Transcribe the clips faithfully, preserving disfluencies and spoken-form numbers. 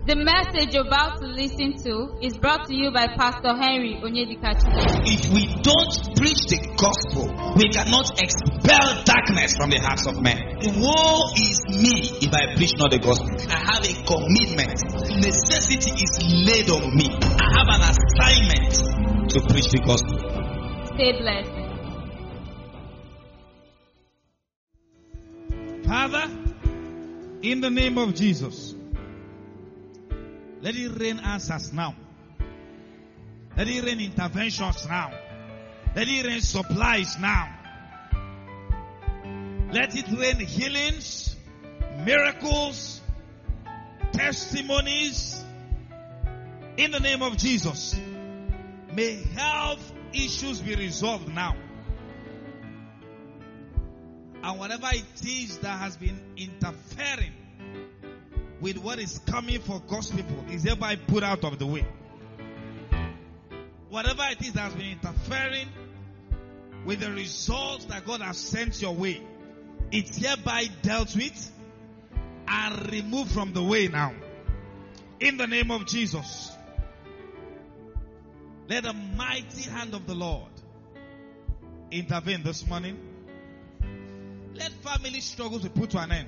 The message you're about to listen to is brought to you by Pastor Henry Onyedikachi. If we don't preach the gospel, we cannot expel darkness from the hearts of men. Woe is me if I preach not the gospel. I have a commitment. Necessity is laid on me. I have an assignment to preach the gospel. Stay blessed. Father, in the name of Jesus, let it rain answers now. Let it rain interventions now. Let it rain supplies now. Let it rain healings, miracles, testimonies. In the name of Jesus, may health issues be resolved now. And whatever it is that has been interfering with what is coming for God's people is hereby put out of the way. Whatever it is that has been interfering with the results that God has sent your way, it's hereby dealt with and removed from the way now. In the name of Jesus, let the mighty hand of the Lord intervene this morning. Let family struggles be put to an end.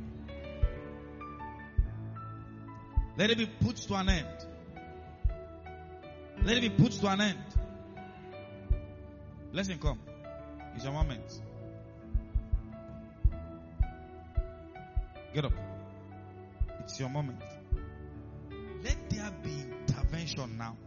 Let it be put to an end. Let it be put to an end. Blessing come. It's your moment. Get up. It's your moment. Let there be intervention now.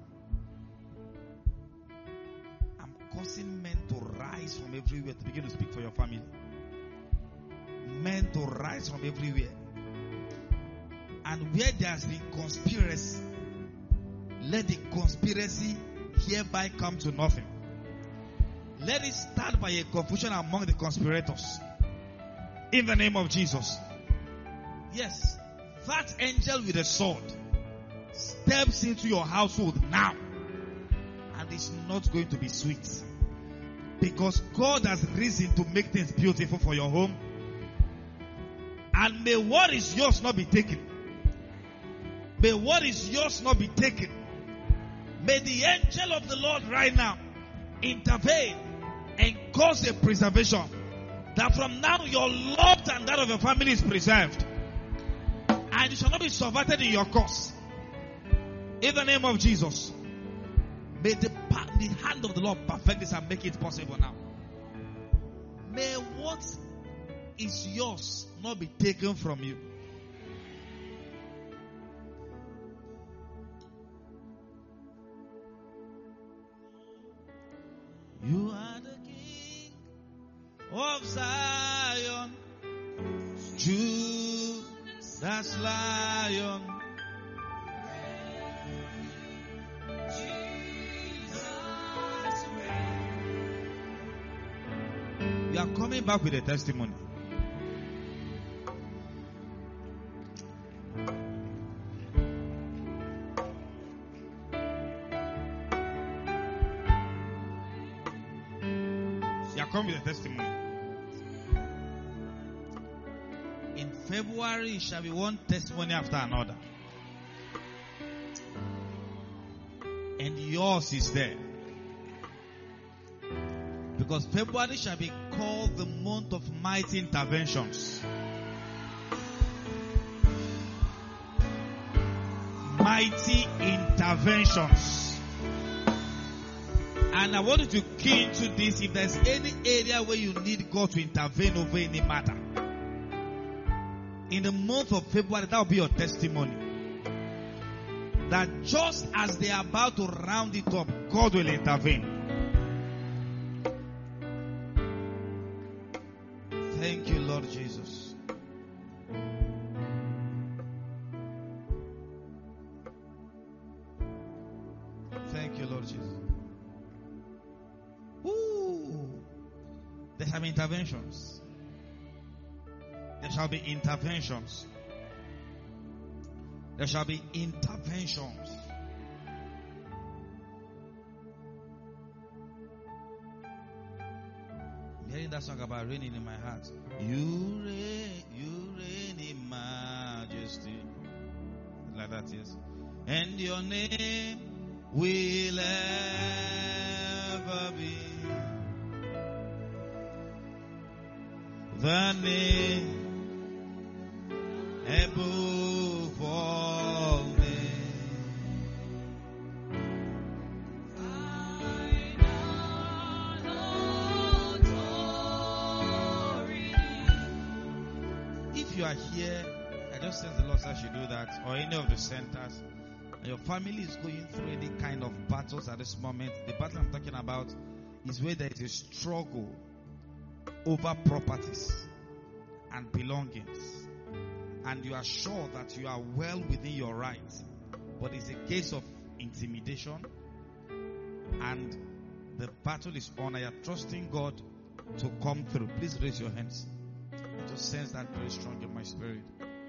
I'm causing men to rise from everywhere to begin to speak for your family. Men to rise from everywhere. And where there has been conspiracy, let the conspiracy hereby come to nothing. Let it start by a confusion among the conspirators. In the name of Jesus. Yes, that angel with a sword steps into your household now. And it's not going to be sweet. Because God has risen to make things beautiful for your home. And may what is yours not be taken. May what is yours not be taken. May the angel of the Lord right now intervene and cause a preservation. That from now your Lord and that of your family is preserved. And you shall not be subverted in your cause. In the name of Jesus. May the, the hand of the Lord perfect this and make it possible now. May what is yours not be taken from you. You are the King of Zion, Judas Lion. You are coming back with a testimony. Come with a testimony. In February, it shall be one testimony after another. And yours is there. Because February shall be called the month of mighty interventions. Mighty interventions. And I want you to key into this. If there's any area where you need God to intervene over any matter, in the month of February, that will be your testimony. That just as they are about to round it up, God will intervene. Thank you, Lord Jesus. Thank you, Lord Jesus. There shall be interventions. There shall be interventions. There shall be interventions. I'm hearing that song about raining in my heart. You reign, you reign in majesty. like that, yes. And your name will ever be the name above all names. If you are here, I just sense the Lord says you do that, or any of the centers, and your family is going through any kind of battles at this moment. The battle I'm talking about is where there is a struggle over properties and belongings, and you are sure that you are well within your rights, but it's a case of intimidation, and the battle is on. I am trusting God to come through. Please raise your hands. I just sense that very strong in my spirit.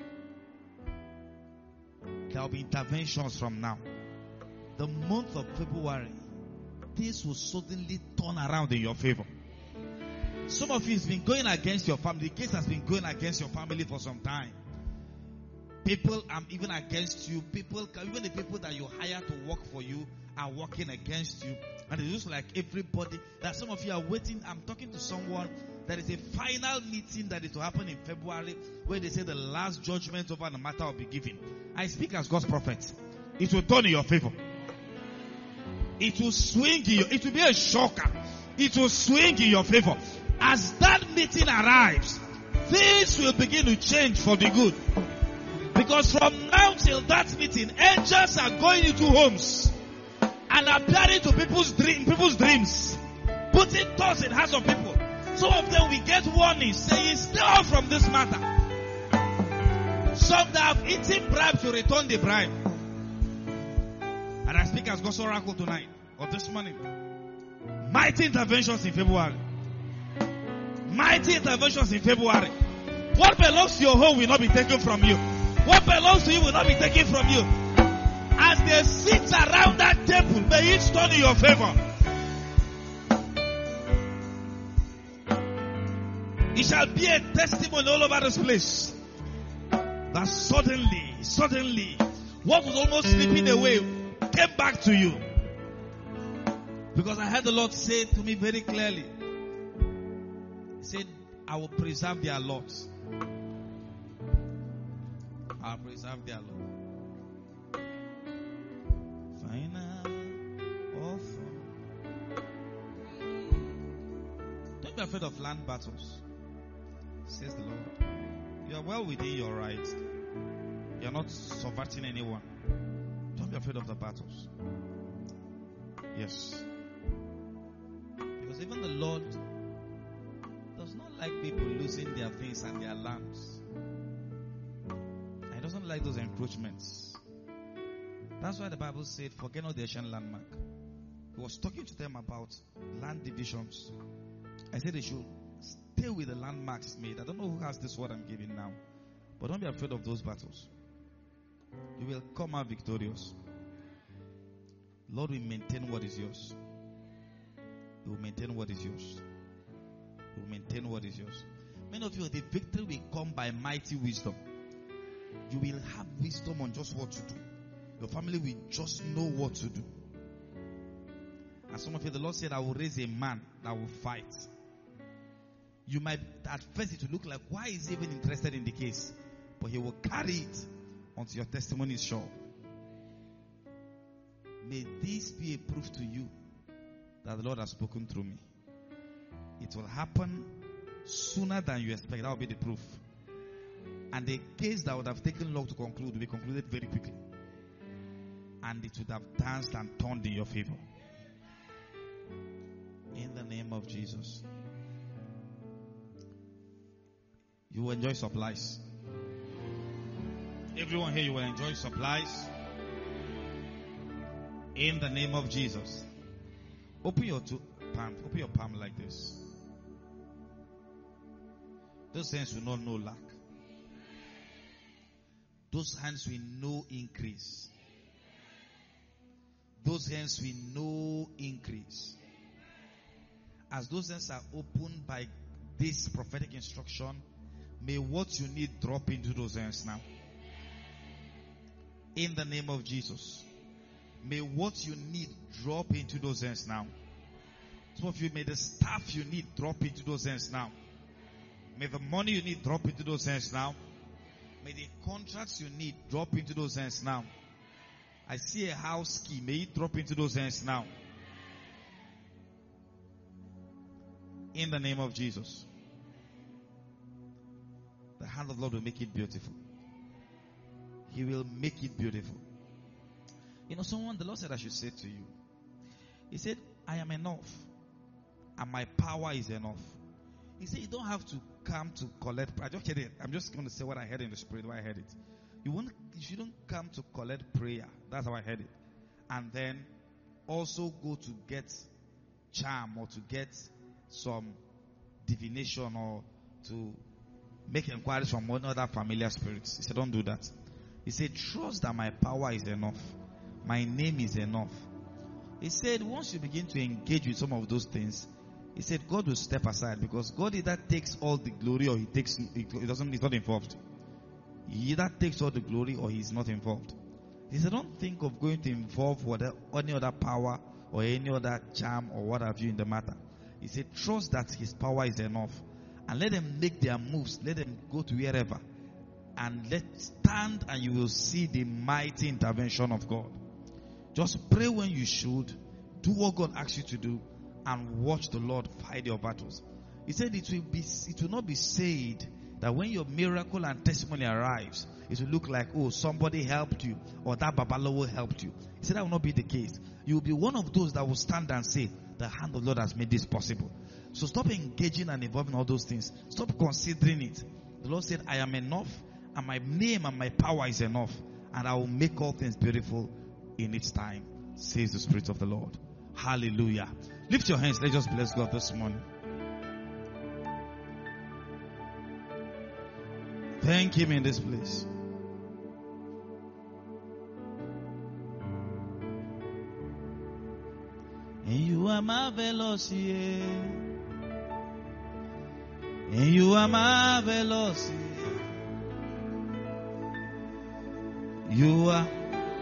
There will be interventions from now. The month of February, this will suddenly turn around in your favor. Some of you has been going against your family. The case has been going against your family for some time. People are even against you. People, even the people that you hire to work for you are working against you. And it looks like everybody, that some of you are waiting. I'm talking to someone. There is a final meeting that is to happen in February where they say the last judgment over the matter will be given. I speak as God's prophet. It will turn in your favor. It will swing in your, it will be a shocker. It will swing in your favor. As that meeting arrives, things will begin to change for the good. Because from now till that meeting, angels are going into homes and appearing to people's dream, people's dreams, putting thoughts in hearts of people. Some of them will get warnings saying, stay off from this matter. Some that have eaten bribe to return the bribe. And I speak as God's oracle tonight, or this morning. Mighty interventions in February. Mighty interventions in February. What belongs to your home will not be taken from you. What belongs to you will not be taken from you. As they sit around that table, may it turn in your favor. It shall be a testimony all over this place that suddenly, suddenly, what was almost slipping away came back to you. Because I heard the Lord say to me very clearly, He said, I will preserve their lot. I will preserve their lot. Final offer. Don't be afraid of land battles, says the Lord. You are well within your rights. You are not subverting anyone. Don't be afraid of the battles. Yes. Because even the Lord does not like people losing their things and their lands. And He doesn't like those encroachments. That's why the Bible said, forget not the ancient landmark. He was talking to them about land divisions. I said they should stay with the landmarks made. I don't know who has this word I'm giving now. But don't be afraid of those battles. You will come out victorious. Lord will maintain what is yours. He will maintain what is yours. He will maintain what is yours. Many of you, the victory will come by mighty wisdom. You will have wisdom on just what to do. Your family will just know what to do. And some of you, the Lord said, I will raise a man that will fight. You might, at first it will look like, why is he even interested in the case? But he will carry it until your testimony is sure. May this be a proof to you that the Lord has spoken through me. It will happen sooner than you expect. That will be the proof. And the case that would have taken long to conclude will be concluded very quickly. And it would have danced and turned in your favor. In the name of Jesus. You will enjoy supplies. Everyone here, you will enjoy supplies. In the name of Jesus. Open your two palms. Open your palm like this. Those hands will not know lack. Those hands will know increase. Those hands will know increase. As those hands are opened by this prophetic instruction, may what you need drop into those hands now. In the name of Jesus. May what you need drop into those hands now. Some of you, may the staff you need drop into those hands now. May the money you need drop into those hands now. May the contracts you need drop into those hands now. I see a house key. May it drop into those hands now. In the name of Jesus. The hand of the Lord will make it beautiful. He will make it beautiful. You know, someone, the Lord said I should say to you. He said, I am enough. And my power is enough. He said, you don't have to come to collect. I just heard it. I'm just going to say what I heard in the spirit, why I heard it. You won't, you shouldn't come to collect prayer. That's how I heard it. And then also go to get charm or to get some divination or to make inquiries from one other familiar spirits. He said, don't do that. He said, trust that my power is enough. My name is enough. He said, once you begin to engage with some of those things, he said, God will step aside because God either takes all the glory or he takes, he doesn't, he's not involved. He either takes all the glory or he's not involved. He said, don't think of going to involve whatever, any other power or any other charm or what have you in the matter. He said, trust that his power is enough and let them make their moves. Let them go to wherever and let stand and you will see the mighty intervention of God. Just pray when you should. Do what God asks you to do and watch the Lord fight your battles. He said it will be, it will not be said that when your miracle and testimony arrives, it will look like, oh, somebody helped you or that Babalawo helped you. He said that will not be the case. You will be one of those that will stand and say, the hand of the Lord has made this possible. So stop engaging and involving all those things. Stop considering it. The Lord said, I am enough and my name and my power is enough and I will make all things beautiful in its time, says the Spirit of the Lord. Hallelujah. Lift your hands. Let's just bless God this morning. Thank Him in this place. And you are marvelous, yeah. And you are marvelous, yeah. You are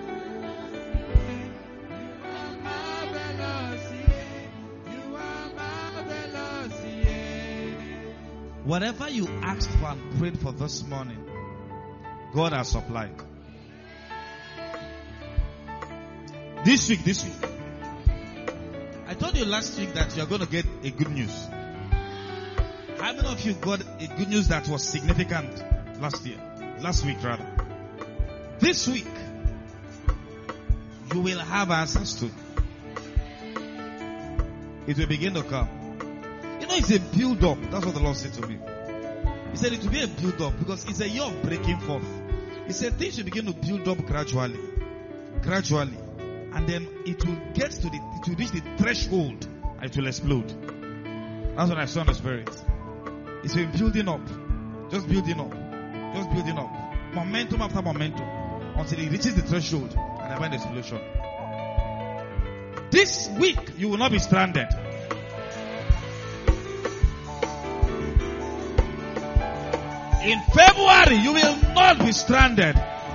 whatever you asked for and prayed for this morning, God has supplied. This week, this week. I told you last week that you are going to get a good news. How many of you got a good news that was significant last year? Last week rather. This week, you will have answers to. It will begin to come. It's a build up. That's what the Lord said to me. He said it will be a build up because it's a year of breaking forth. He said things should begin to build up gradually. Gradually. And then it will get to the, it will reach the threshold and it will explode. That's what I saw in the Spirit. It's been building up. Just building up. Just building up. Momentum after momentum. Until it reaches the threshold and then an explosion. This week you will not be stranded. In February, you will not be stranded.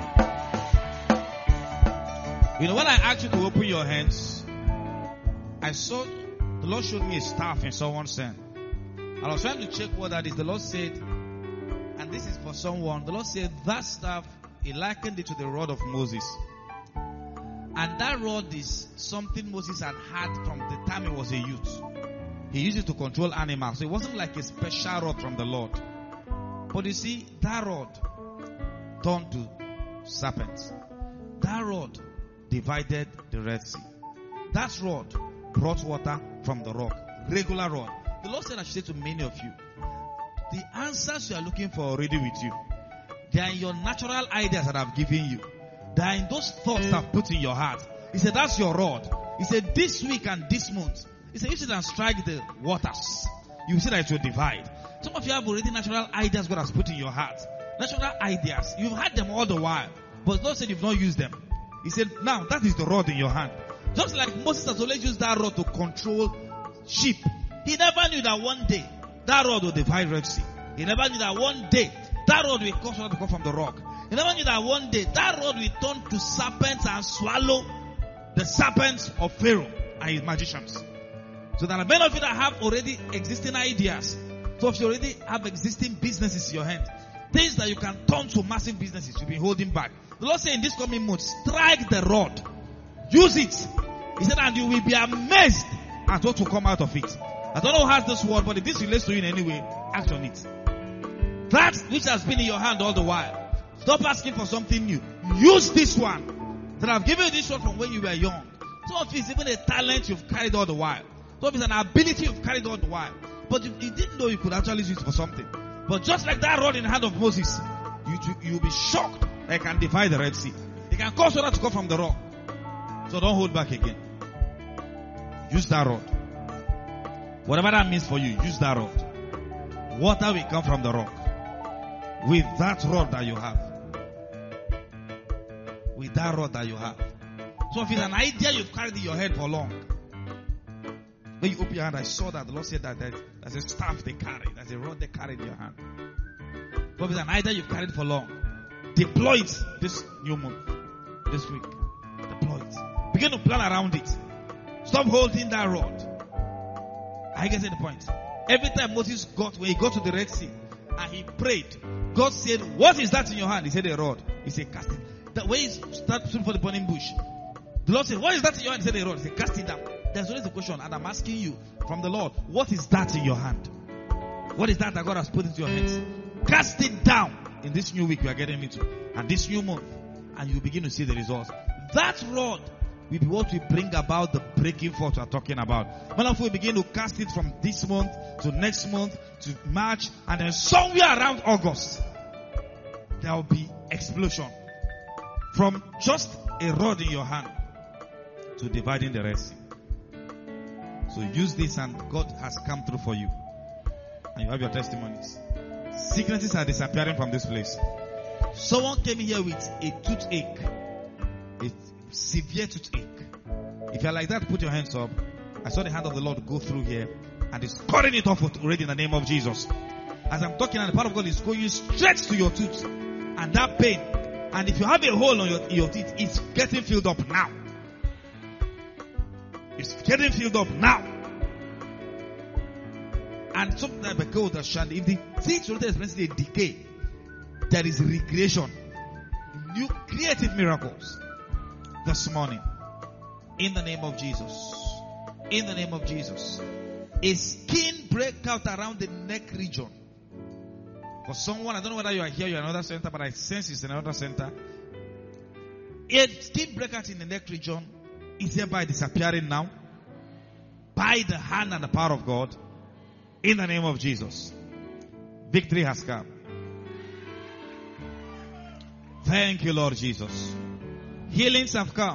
You know, when I asked you to open your hands, I saw, the Lord showed me a staff in someone's hand. And I was trying to check what that is. The Lord said, and this is for someone, the Lord said, that staff, He likened it to the rod of Moses. And that rod is something Moses had had from the time he was a youth. He used it to control animals. So it wasn't like a special rod from the Lord. But you see, that rod turned to serpents. That rod divided the Red Sea. That rod brought water from the rock. Regular rod. The Lord said I should say to many of you, the answers you are looking for are already with you. They are in your natural ideas that I've given you. They are in those thoughts that I've put in your heart. He said, that's your rod. He said, this week and this month. He said, you should strike the waters. You see that it will divide. Some of you have already natural ideas God has put in your heart. Natural ideas. You've had them all the while. But the Lord said you've not used them. He said, now that is the rod in your hand. Just like Moses has always used that rod to control sheep. He never knew that one day that rod will divide Red Sea. He never knew that one day that rod will cause water to come from the rock. He never knew that one day that rod will turn to serpents and swallow the serpents of Pharaoh and his magicians. So there are many of you that have already existing ideas. So if you already have existing businesses in your hand, things that you can turn to massive businesses, you've been holding back. The Lord said in this coming month, strike the rod. Use it. He said, and you will be amazed at what will come out of it. I don't know who has this word, but if this relates to you in any way, act on it. That which has been in your hand all the while, stop asking for something new. Use this one. That I've given you this one from when you were young. Some of it is even a talent you've carried all the while. Some of it is an ability you've carried all the while. But you, you didn't know you could actually use it for something. But just like that rod in the hand of Moses, you, you, you'll be shocked that it can divide the Red Sea. It can cause water to come from the rock. So don't hold back again. Use that rod. Whatever that means for you, use that rod. Water will come from the rock. With that rod that you have. With that rod that you have. So if it's an idea you've carried in your head for long, when you open your hand, I saw that the Lord said that there's a staff they carry, there's a rod they carry in your hand. So if it's an idea you've carried for long, deploy it this new month, this week. Deploy it. Begin to plan around it. Stop holding that rod. I get to the point. Every time Moses got, when he got to the Red Sea and he prayed, God said, what is that in your hand? He said, a rod. He said, cast it. That way he started shooting for the burning bush. The Lord said, what is that in your hand? He said, a rod. He said, cast it down. There's always a question, and I'm asking you from the Lord, what is that in your hand? What is that that God has put into your hands? Cast it down in this new week we are getting into, and this new month, and you begin to see the results. That rod will be what we bring about the breaking forth we are talking about. When we begin to cast it from this month to next month to March, and then somewhere around August, there will be explosion from just a rod in your hand to dividing the Red Sea. So use this and God has come through for you. And you have your testimonies. Sicknesses are disappearing from this place. Someone came here with a toothache. A severe toothache. If you're like that, put your hands up. I saw the hand of the Lord go through here and is cutting it off already in the name of Jesus. As I'm talking, and the power of God is going straight to your tooth. And that pain. And if you have a hole on your, your teeth, it's getting filled up now. It's getting filled up now. And something like the gold that shall, if the teeth will experience a decay, there is recreation, new creative miracles this morning. In the name of Jesus. In the name of Jesus. A skin breakout around the neck region. For someone, I don't know whether you are here, you are in another center, but I sense it's in another center. A skin breakout in the neck region is hereby disappearing now by the hand and the power of God in the name of Jesus. Victory has come. Thank you, Lord Jesus. Healings have come.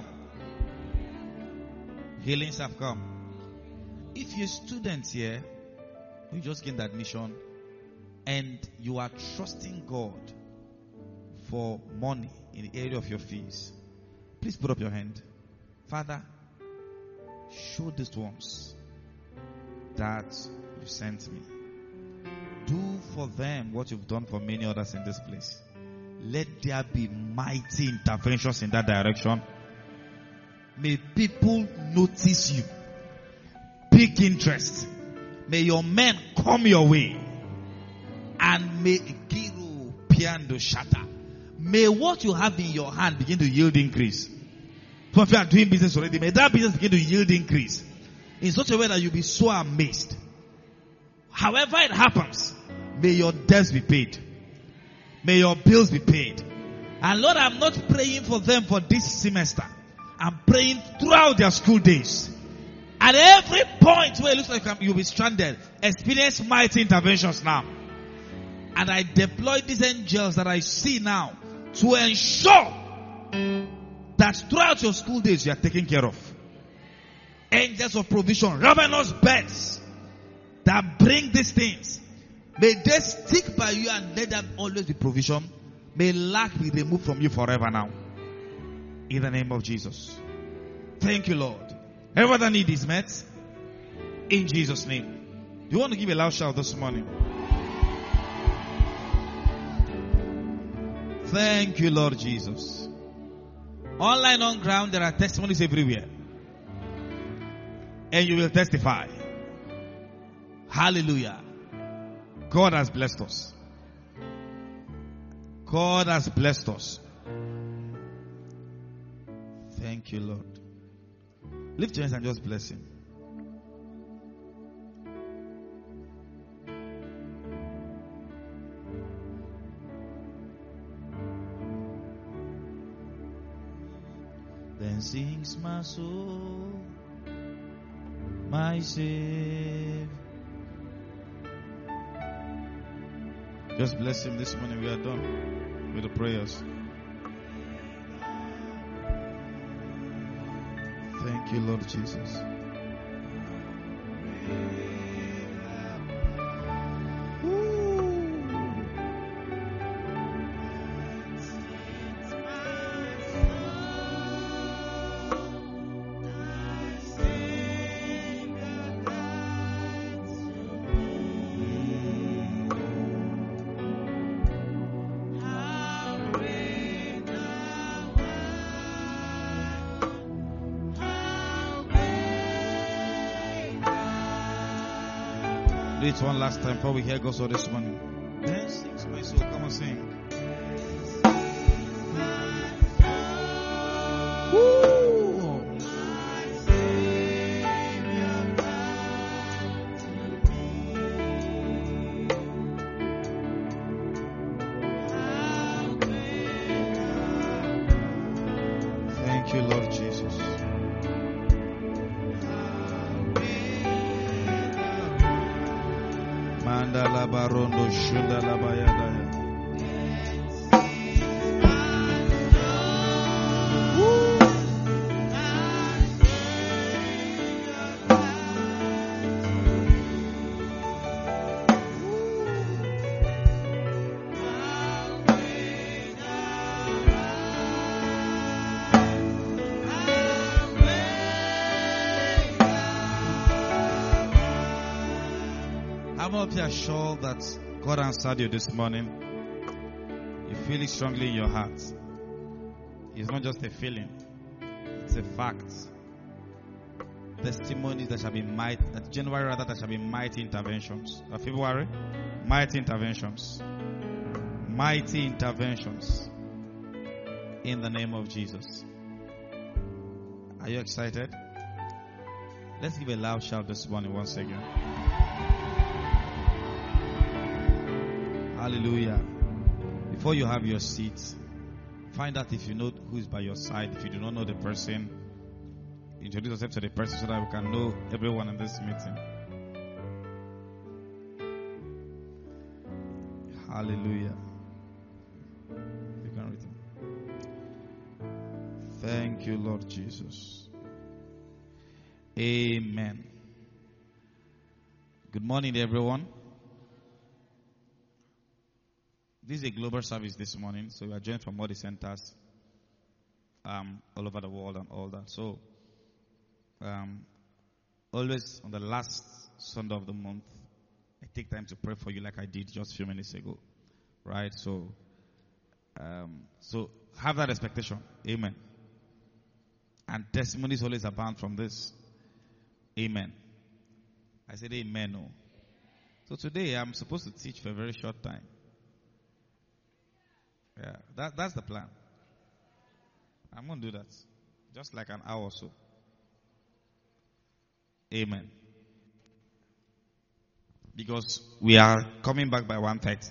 Healings have come. If you're students here, you just gained admission and you are trusting God for money in the area of your fees, please put up your hand. Father, show these ones that you sent me. Do for them what you've done for many others in this place. Let there be mighty interventions in that direction. May people notice you. Big interest. May your men come your way. And may Giro Piando shatter. May what you have in your hand begin to yield increase. So if you are doing business already, may that business begin to yield increase. In such a way that you'll be so amazed. However it happens, may your debts be paid. May your bills be paid. And Lord, I'm not praying for them for this semester. I'm praying throughout their school days. At every point where it looks like you'll be stranded, experience mighty interventions now. And I deploy these angels that I see now to ensure that throughout your school days you are taken care of. Angels of provision, ravenous birds that bring these things. May they stick by you and let them always be provision. May lack be removed from you forever now. In the name of Jesus. Thank you, Lord. Every other need is met. In Jesus' name. You want to give a loud shout this morning? Thank you, Lord Jesus. Online, on ground, there are testimonies everywhere. And you will testify. Hallelujah. God has blessed us. God has blessed us. Thank you, Lord. Lift your hands and just bless Him. Then sings my soul, my Savior. Just bless Him this morning. We are done with the prayers. Thank you, Lord Jesus. Do it one last time before we hear God's word this morning. Then sings my soul. Come on, sing. Woo! Thank you, Lord Jesus. Mandala barondo shunda la bayadaya. How many of you are sure that God answered you this morning? You feel it strongly in your heart. It's not just a feeling, it's a fact. Testimonies that shall be mighty, at January rather, that shall be mighty interventions. Or February, mighty interventions. Mighty interventions. In the name of Jesus. Are you excited? Let's give a loud shout this morning once again. Hallelujah. Before you have your seat, find out if you know who is by your side. If you do not know the person, introduce yourself to the person so that we can know everyone in this meeting. Hallelujah. You can read it. Thank you, Lord Jesus. Amen. Good morning, everyone. This is a global service this morning, so we are joined from all the centers um, all over the world and all that. So, um, always on the last Sunday of the month, I take time to pray for you like I did just a few minutes ago. Right? So, um, so have that expectation. Amen. And testimonies always abound from this. Amen. I said amen. No. So today I'm supposed to teach for a very short time. Yeah, that, that's the plan. I'm going to do that. Just like an hour or so. Amen. Because we are coming back by one thirty.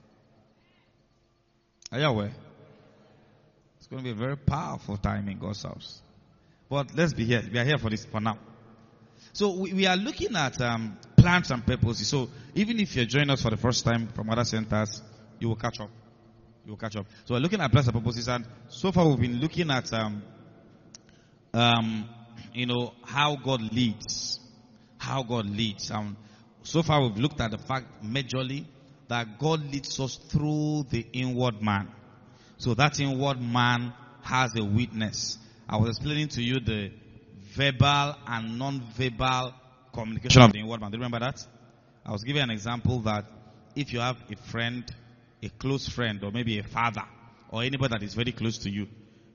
Are you aware? It's going to be a very powerful time in God's house. But let's be here. We are here for this for now. So we, we are looking at um, plans and purposes. So even if you're joining us for the first time from other centers, you will catch up. You will catch up. So we're looking at plans and purposes, and so far we've been looking at, um, um, you know, how God leads, how God leads. Um, so far we've looked at the fact, majorly, that God leads us through the inward man. So that inward man has a witness. I was explaining to you the verbal and non-verbal communication of the inward man. Do you remember that? I was giving an example that if you have a friend, a close friend, or maybe a father, or anybody that is very close to you,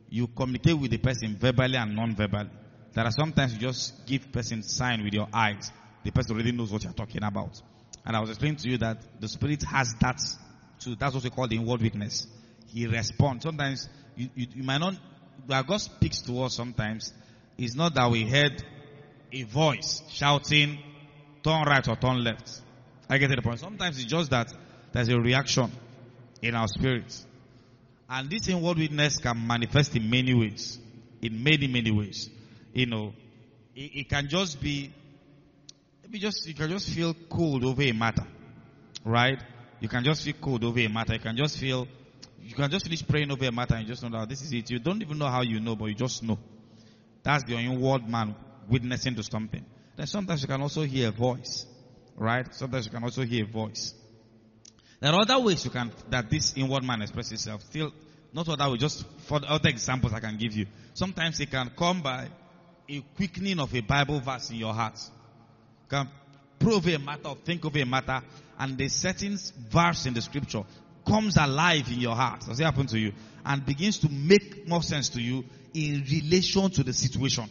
you communicate with the person verbally and non-verbally. There are sometimes you just give person sign with your eyes. The person already knows what you're talking about. And I was explaining to you that the Spirit has that too. That's what we call the inward witness. He responds. Sometimes you, you, you might not, where God speaks to us sometimes, it's not that we heard a voice shouting, turn right or turn left. I get to the point. Sometimes it's just that there's a reaction in our spirits. And this inward witness can manifest in many ways. In many, many ways. You know, it, it can just be, maybe just, you can just feel cold over a matter. Right? You can just feel cold over a matter. You can just feel, you can just finish praying over a matter and you just know that this is it. You don't even know how you know, but you just know. That's the inward man witnessing to something. Then sometimes you can also hear a voice. Right? Sometimes you can also hear a voice. There are other ways you can, that this inward man expresses itself. Still, not other ways, just for the other examples I can give you. Sometimes it can come by a quickening of a Bible verse in your heart. You can pray over a matter or think over a matter, and the certain verse in the scripture comes alive in your heart. Does it happen to you? And begins to make more sense to you in relation to the situation.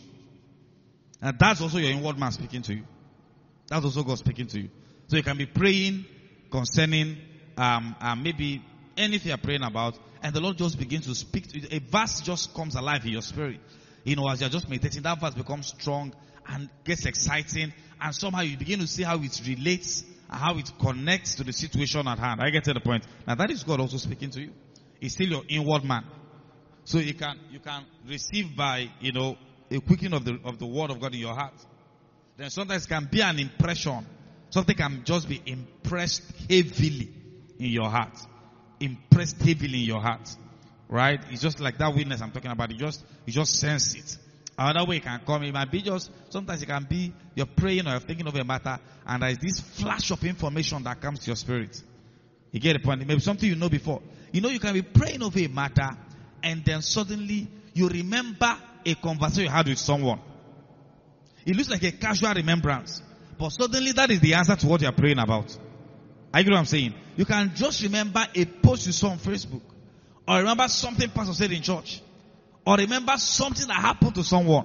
And that's also your inward man speaking to you. That's also God speaking to you. So you can be praying concerning um, uh, maybe anything you're praying about, and the Lord just begins to speak to you. A verse just comes alive in your spirit. You know, as you're just meditating, that verse becomes strong and gets exciting, and somehow you begin to see how it relates and how it connects to the situation at hand. I get to the point. Now that is God also speaking to you. It's still your inward man. So you can you can receive by, you know, a quickening of the of the word of God in your heart. Then sometimes it can be an impression. Something can just be impressed heavily in your heart. Impressed heavily in your heart. Right? It's just like that witness I'm talking about. You just, you just sense it. Another way it can come, it might be just, sometimes it can be, you're praying or you're thinking of a matter, and there's this flash of information that comes to your spirit. You get the point? Maybe something you know before. You know, you can be praying over a matter, and then suddenly you remember a conversation you had with someone. It looks like a casual remembrance. But suddenly that is the answer to what you are praying about. I get what I'm saying? You can just remember a post you saw on Facebook. Or remember something pastor said in church. Or remember something that happened to someone.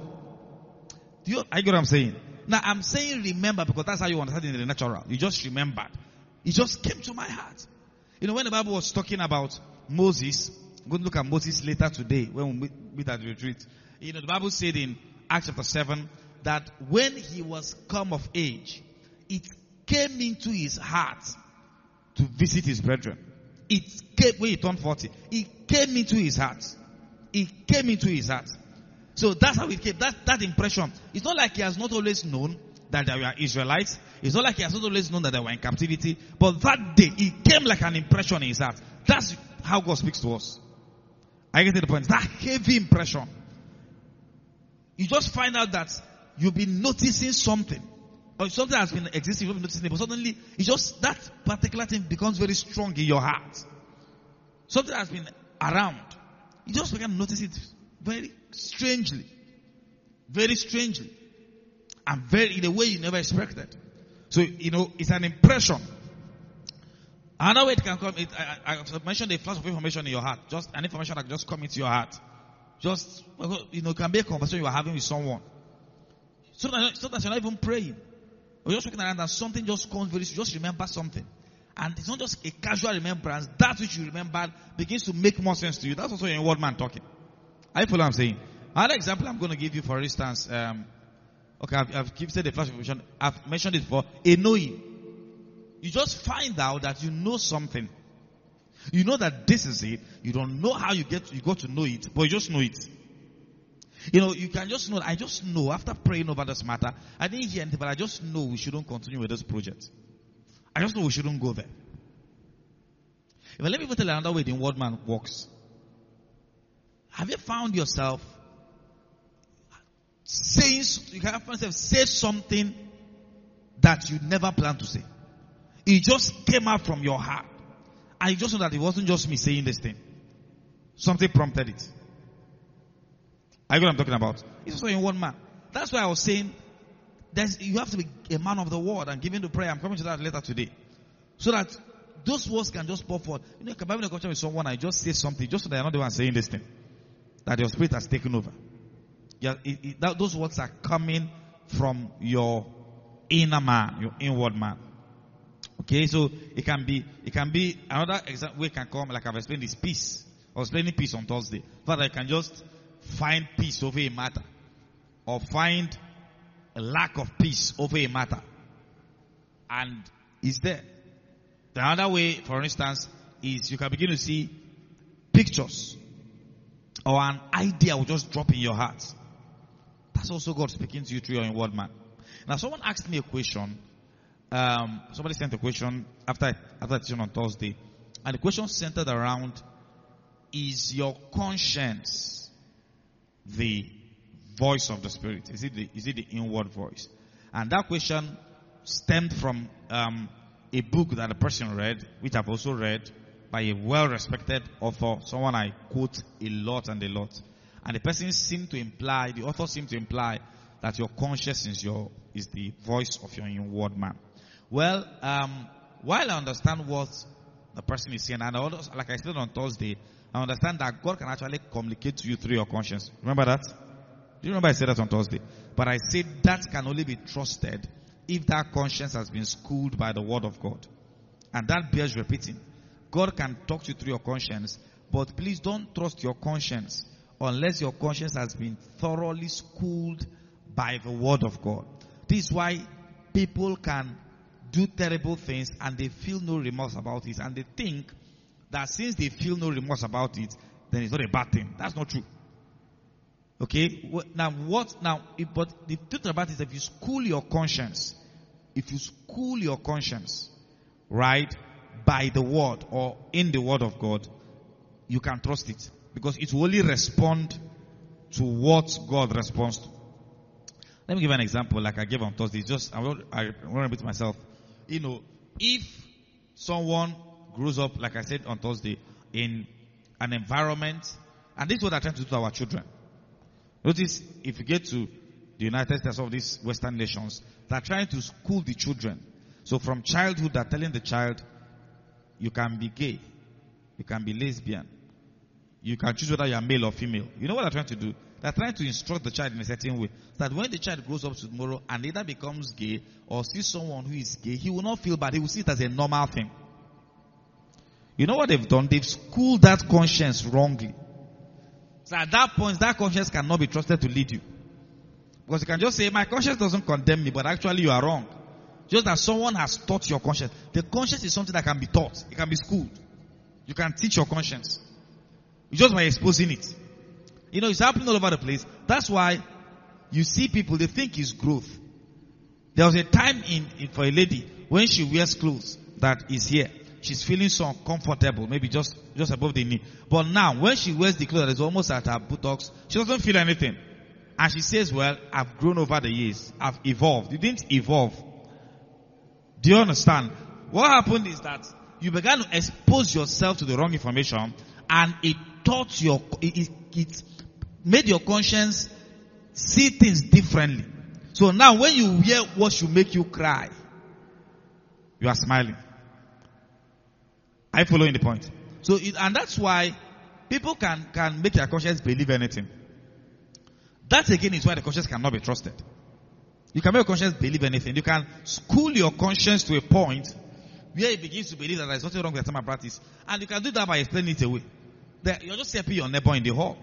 Do you, I get what I'm saying? Now I'm saying remember because that's how you understand it in the natural. You just remembered. It just came to my heart. You know, when the Bible was talking about Moses, I'm going to look at Moses later today when we meet, meet at the retreat. You know, the Bible said in Acts chapter seven, that when he was come of age, it came into his heart to visit his brethren. It came, when he turned forty, it came into his heart. It came into his heart. So that's how it came. That, that impression. It's not like he has not always known that they were Israelites. It's not like he has not always known that they were in captivity. But that day, it came like an impression in his heart. That's how God speaks to us. I get to the point. That heavy impression. You just find out that you've been noticing something, or something has been existing, you've been noticing it, but suddenly it's just that particular thing becomes very strong in your heart. Something has been around. You just begin to notice it very strangely. Very strangely. And very in a way you never expected. So, you know, it's an impression. Another way it can come, it, I, I mentioned a flash of information in your heart. Just an information that just come into your heart. Just, you know, it can be a conversation you are having with someone. Sometimes, sometimes you're not even praying. Or you're just walking around and something just comes very, you just remember something. And it's not just a casual remembrance. That which you remembered begins to make more sense to you. That's also your inward man talking. Are you follow what I'm saying? Another example I'm going to give you, for instance, um, okay, I've, I've given said a flash of information. I've mentioned it before. A knowing. You just find out that you know something. You know that this is it. You don't know how you get, you got to know it, but you just know it. You know, you can just know, I just know, after praying over this matter, I didn't hear anything, but I just know we shouldn't continue with this project. I just know we shouldn't go there. But let me even tell you another way the inward man works. Have you found yourself saying, you can find yourself say something that you never planned to say? It just came out from your heart. And you just know that it wasn't just me saying this thing. Something prompted it. I know what I'm talking about. It's also in one man. That's why I was saying, there's, you have to be a man of the word and giving the prayer. I'm coming to that later today. So that those words can just pop forth. You know, you can be in a conversation with someone and just say something, just so they're not the one saying this thing. that your spirit has taken over. Yeah, it, it, that, those words are coming from your inner man, your inward man. Okay, so it can be, it can be another example way can come, like I've explained, is peace. I was explaining peace on Thursday. Father, I can just find peace over a matter, or find a lack of peace over a matter, and it's there. The other way, for instance, is you can begin to see pictures, or an idea will just drop in your heart. That's also God speaking to you through your inward man. Now, someone asked me a question. Um, somebody sent a question after after teaching on Thursday, and the question centered around: is your conscience the voice of the Spirit? Is it the is it the inward voice? And that question stemmed from um, a book that a person read, which I've also read, by a well-respected author, someone I quote a lot and a lot. And the person seemed to imply, the author seemed to imply that your conscience is your is the voice of your inward man. Well, um, while I understand what the person is saying, and I also, like I said on Thursday, I understand that God can actually communicate to you through your conscience. Remember that? Do you remember I said that on Thursday? But I said that can only be trusted if that conscience has been schooled by the word of God. And that bears repeating. God can talk to you through your conscience, but please don't trust your conscience unless your conscience has been thoroughly schooled by the word of God. This is why people can do terrible things and they feel no remorse about it, and they think that since they feel no remorse about it, then it's not a bad thing. That's not true. Okay? Now what, now, if, but the truth about it is, if you school your conscience, if you school your conscience, right, by the word or in the word of God, you can trust it, because it will only respond to what God responds to. Let me give an example like I gave on Thursday. It's just, I want, I want to repeat myself. You know, if someone grows up, like I said on Thursday, in an environment, and this is what I'm trying to do to our children. Notice, if you get to the United States, of these Western nations, they're trying to school the children. So from childhood, they're telling the child, you can be gay, you can be lesbian, you can choose whether you are male or female. You know what they're trying to do? They're trying to instruct the child in a certain way, so that when the child grows up tomorrow and either becomes gay or sees someone who is gay, he will not feel bad. He will see it as a normal thing. You know what they've done? They've schooled that conscience wrongly. So at that point, that conscience cannot be trusted to lead you. Because you can just say, my conscience doesn't condemn me, but actually you are wrong. Just that someone has taught your conscience. The conscience is something that can be taught. It can be schooled. You can teach your conscience. Just by exposing it. You know, it's happening all over the place. That's why you see people, they think it's growth. There was a time in, in for a lady, when she wears clothes that is here, she's feeling so uncomfortable, maybe just, just above the knee. But now, when she wears the clothes that is almost at her buttocks, she doesn't feel anything. And she says, well, I've grown over the years. I've evolved. You didn't evolve. Do you understand? What happened is that you began to expose yourself to the wrong information, and it taught your, it, it, it made your conscience see things differently. So now when you hear what should make you cry, you are smiling. Are you following the point? So, it, and that's why people can, can make their conscience believe anything. That again is why the conscience cannot be trusted. You can make your conscience believe anything. You can school your conscience to a point where it begins to believe that there is nothing wrong with the time practice. And you can do that by explaining it away. That you're just helping your neighbor in the hall.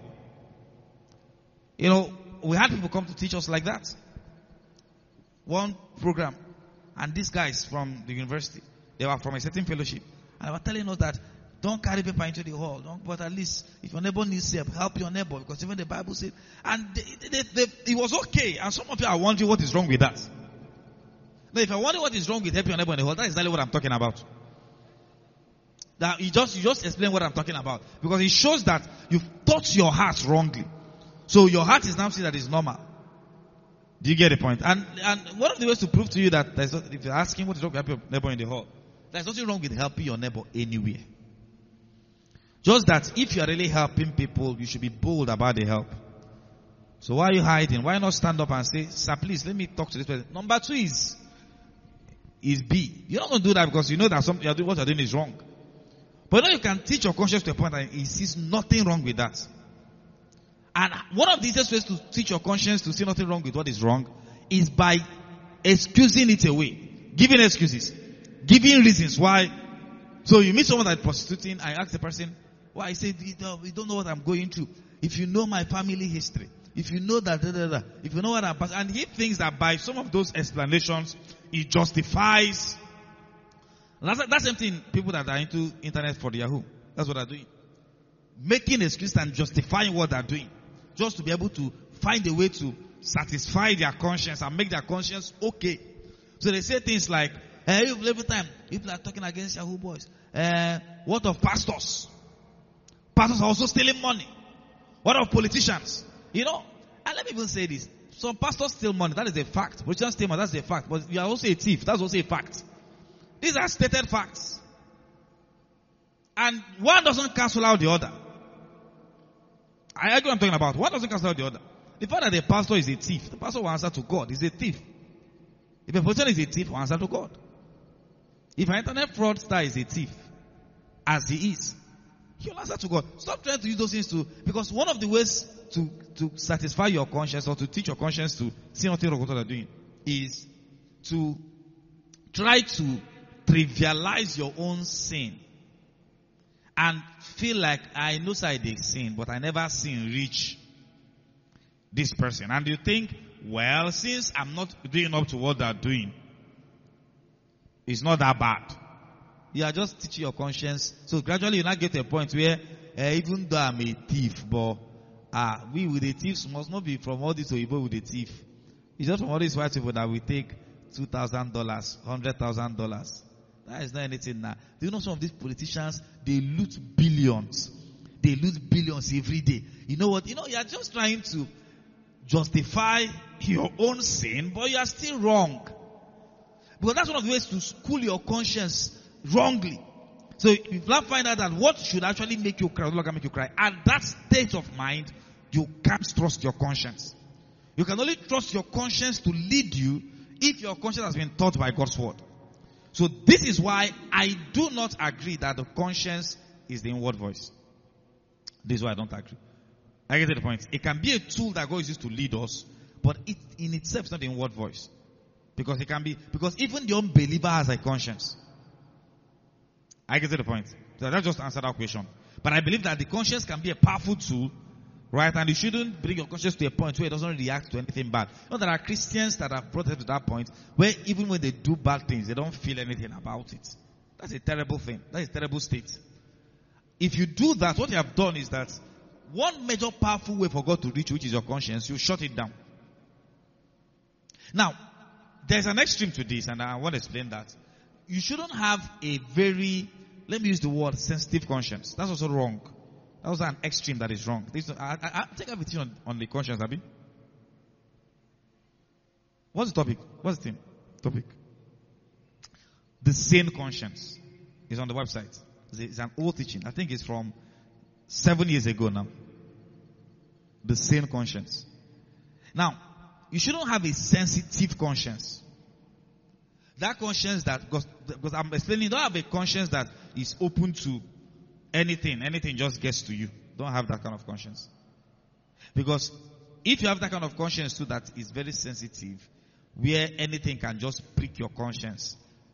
You know, we had people come to teach us like that. One program. And these guys from the university, they were from a certain fellowship. And they were telling us that don't carry paper into the hall. Don't, but at least if your neighbor needs help, help your neighbor. Because even the Bible said, and they, they, they, it was okay. And some of you are wondering what is wrong with that. Now, if I wonder what is wrong with helping your neighbor in the hall, that is exactly what I'm talking about. That you just, you just explain what I'm talking about. Because it shows that you've taught your heart wrongly. So your heart is now saying that it's normal. Do you get the point? And, and one of the ways to prove to you that there's not, if you're asking what is wrong with helping your neighbor in the hall, there's nothing wrong with helping your neighbor anywhere. Just that if you are really helping people, you should be bold about the help. So why are you hiding? Why not stand up and say, sir, please, let me talk to this person. Number two is, is B. You're not going to do that because you know that something you're doing, what you're doing is wrong. But now you can teach your conscience to a point that it sees nothing wrong with that. And one of the easiest ways to teach your conscience to see nothing wrong with what is wrong is by excusing it away. Giving excuses. Giving reasons why. So you meet someone that's prostituting and you ask the person, why? He said, you don't, you don't know what I'm going through. If you know my family history, if you know that, da, da, da, if you know what I'm passing, and he thinks that by some of those explanations, it justifies. That's that's the same thing people that are into internet for the Yahoo. That's what they're doing. Making excuses and justifying what they're doing. Just to be able to find a way to satisfy their conscience and make their conscience okay. So they say things like, eh, every time people are talking against Yahoo boys. Uh, what of pastors? Pastors are also stealing money. What of politicians? You know, and let me even say this. Some pastors steal money. That is a fact. Politicians steal money. That's a fact. But you are also a thief. That's also a fact. These are stated facts. And one doesn't cancel out the other. I agree what I'm talking about. One doesn't cancel out the other. The fact that the pastor is a thief, the pastor will answer to God. He's a thief. If a politician is a thief, he will answer to God. If an internet fraudster is a thief, as he is, he will answer to God. Stop trying to use those things to, because one of the ways to, to satisfy your conscience or to teach your conscience to see nothing wrong with what they're doing is to try to trivialize your own sin and feel like I know I did sin, but I never sin reach this person. And you think, well, since I'm not doing up to what they're doing, it's not that bad. You are just teaching your conscience. So gradually you now get to a point where uh, even though I'm a thief, but uh, we with the thieves must not be from all this Oyibo with the thief. It's just from all these white people that we take two thousand dollars, one hundred thousand dollars. That is not anything now. Do you know some of these politicians, they loot billions. They loot billions every day. You know what? You know, you are just trying to justify your own sin, but you are still wrong. Because that's one of the ways to school your conscience wrongly. So if you find out that what should actually make you cry, no longer make you cry, at that state of mind, you can't trust your conscience. You can only trust your conscience to lead you if your conscience has been taught by God's word. So this is why I do not agree that the conscience is the inward voice. This is why I don't agree. I get to the point. It can be a tool that God uses to lead us, but it in itself is not the inward voice. Because it can be, because even the unbeliever has a conscience. I get to the point. So that just answered that question. But I believe that the conscience can be a powerful tool, right? And you shouldn't bring your conscience to a point where it doesn't react to anything bad. You know, there are Christians that have brought it to that point where even when they do bad things, they don't feel anything about it. That's a terrible thing. That's a terrible state. If you do that, what you have done is that one major powerful way for God to reach, which is your conscience, you shut it down. Now, there's an extreme to this, and I want to explain that. You shouldn't have a very, let me use the word, sensitive conscience. That's also wrong. That was an extreme that is wrong. This, I, I, I take everything on, on the conscience, Abi. What's the topic? What's the theme? Topic. The sane conscience is on the website. It's, a, it's an old teaching. I think it's from seven years ago now. The sane conscience. Now, you shouldn't have a sensitive conscience. That conscience that, because, because I'm explaining, you don't have a conscience that is open to anything. Anything just gets to you. Don't have that kind of conscience. Because if you have that kind of conscience too that is very sensitive, where anything can just prick your conscience,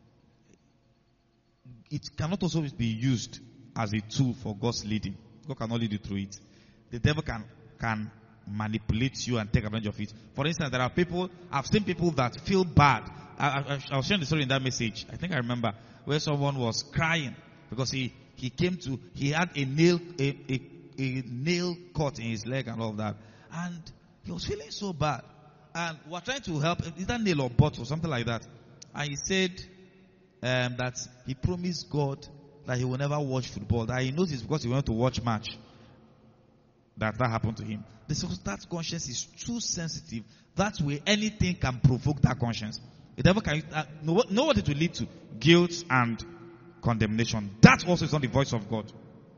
it cannot also be used as a tool for God's leading. God cannot lead you through it. The devil can, can manipulate you and take advantage of it. For instance, there are people, I've seen people that feel bad. I, I, I was sharing the story in that message. I think I remember where someone was crying because he, he came to, he had a nail, a, a, a nail cut in his leg and all of that. And he was feeling so bad. And we were trying to help, either nail or butt or something like that. And he said um, that he promised God that he will never watch football. That he knows it's because he went to watch match that that happened to him. This, that conscience is too sensitive. That way anything can provoke that conscience. The devil can uh, know, know what it will lead to. Guilt and condemnation. That also is not the voice of God.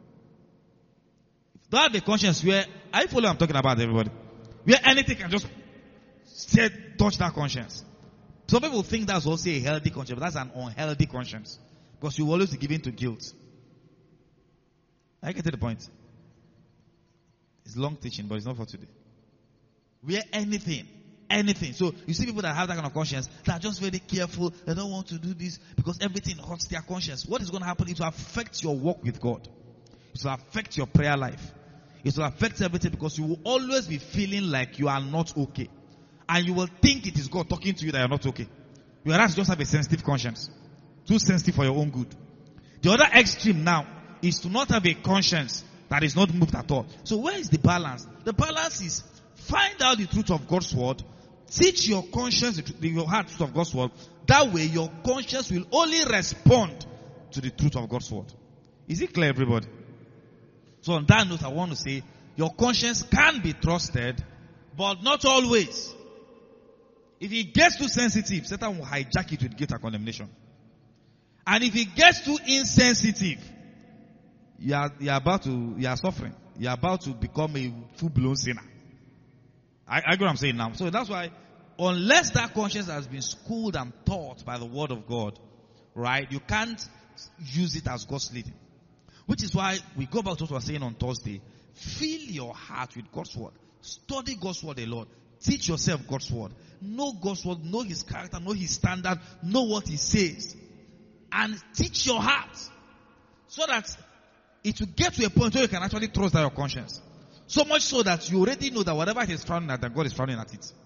If you have a conscience where, I follow what I'm talking about, everybody. Where anything can just say, touch that conscience. Some people think that's also a healthy conscience, but that's an unhealthy conscience. Because you always give in to guilt. I get to the point. It's long teaching, but it's not for today. Wear anything. Anything. So you see people that have that kind of conscience, they are just very careful. They don't want to do this because everything hurts their conscience. What is going to happen? It will affect your walk with God. It will affect your prayer life. It will affect everything because you will always be feeling like you are not okay. And you will think it is God talking to you that you are not okay. You are just have a sensitive conscience. Too sensitive for your own good. The other extreme now is to not have a conscience that is not moved at all. So where is the balance? The balance is find out the truth of God's word. Teach your conscience, your heart, the truth of God's word. That way your conscience will only respond to the truth of God's word. Is it clear, everybody? So on that note, I want to say, your conscience can be trusted, but not always. If it gets too sensitive, Satan will hijack it with guilt and condemnation. And if it gets too insensitive, you are, you are about to, you are suffering. You are about to become a full-blown sinner. I, I get what I'm saying now. So that's why, unless that conscience has been schooled and taught by the word of God, right, you can't use it as God's leading. Which is why we go back to what we were saying on Thursday. Fill your heart with God's word. Study God's word a lot. Teach yourself God's word. Know God's word. Know His character. Know His standard. Know what He says. And teach your heart. So that it will get to a point where you can actually trust that your conscience. So much so that you already know that whatever it is frowning at, that God is frowning at it.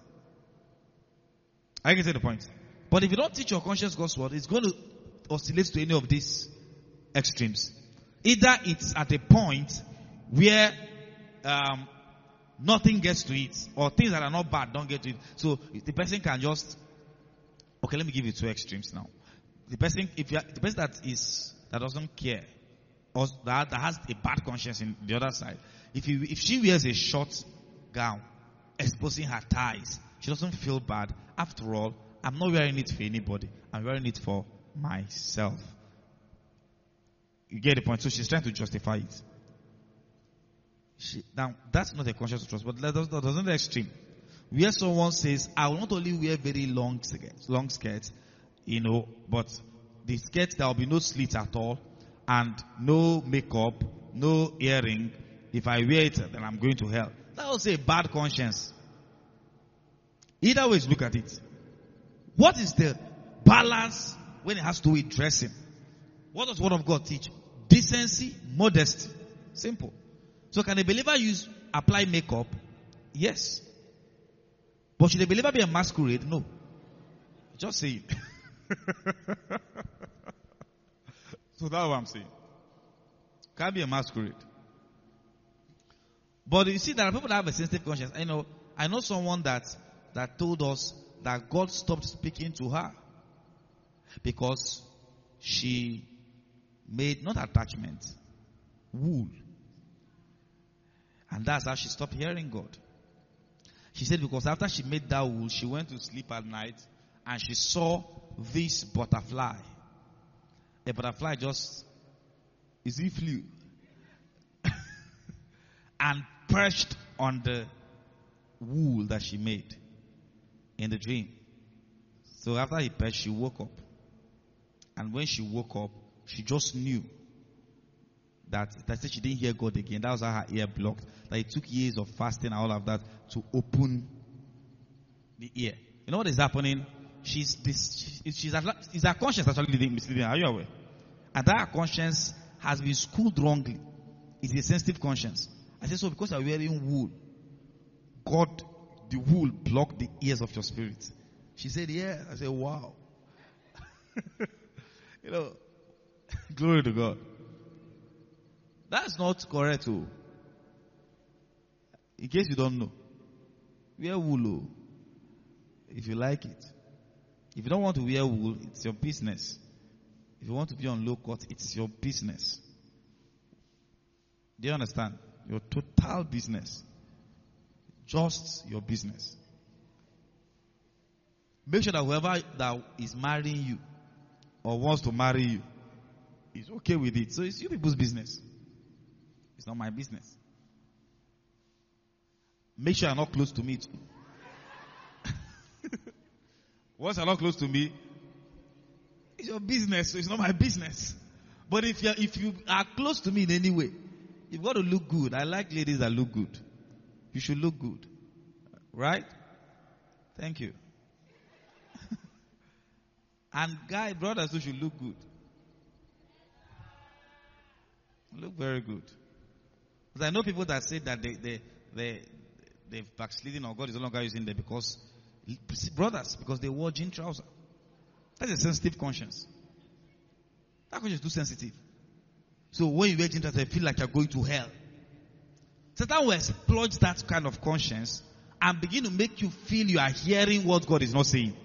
I can say the point. But if you don't teach your conscience God's word, it's going to oscillate to any of these extremes. Either it's at a point where um, nothing gets to it, or things that are not bad don't get to it. So the person can just, okay, let me give you two extremes now. The person, if you are, the person that is that doesn't care, or that, that has a bad conscience in the other side, if you if she wears a short gown, exposing her thighs, she doesn't feel bad. After all, I'm not wearing it for anybody. I'm wearing it for myself. You get the point? So she's trying to justify it. She, now, that's not a conscious trust, but that doesn't the extreme. Where someone says, I will not only wear very long skirts, long skirts, you know, but the skirt, there will be no slit at all, and no makeup, no earring. If I wear it, then I'm going to hell. That will say bad conscience. Either way, look at it. What is the balance when it has to do with dressing? What does the Word of God teach? Decency, modesty. Simple. So can a believer use, apply makeup? Yes. But should a believer be a masquerade? No. Just say it. So that's what I'm saying. Can't be a masquerade. But you see, there are people that have a sensitive conscience. I know, I know someone that, that told us that God stopped speaking to her because she made not attachment, wool. And that's how she stopped hearing God. She said because after she made that wool, she went to sleep at night and she saw this butterfly. The butterfly just, is he flew and perched on the wool that she made in the dream. So after he perched, she woke up. And when she woke up, she just knew that, that she didn't hear God again. That was how her ear blocked. That it took years of fasting and all of that to open the ear. You know what is happening? She's this. She's, she's is her conscience actually misleading? Are you aware? And that conscience has been schooled wrongly. It's a sensitive conscience. I said so because you're wearing wool. God, the wool blocked the ears of your spirit. She said, yeah. I said, wow. You know, glory to God. That's not correct, oh. In case you don't know, wear wool, oh, if you like it. If you don't want to wear wool, it's your business. If you want to be on low cut, it's your business. Do you understand? Your total business. Just your business. Make sure that whoever that is marrying you or wants to marry you is okay with it. So it's you people's business. It's not my business. Make sure you're not close to me too. Once you're not close to me, it's your business, so it's not my business. But if you if you are close to me in any way, you've got to look good. I like ladies that look good. You should look good. Right? Thank you. And guy, brothers too should look good. Look very good. Because I know people that say that they, they, they, they've backslidden or God is no longer using them because, brothers, because they wore jean trousers. That's a sensitive conscience. That conscience is too sensitive. So when you wear jean trousers, you feel like you're going to hell. Satan will exploit that kind of conscience and begin to make you feel you are hearing what God is not saying.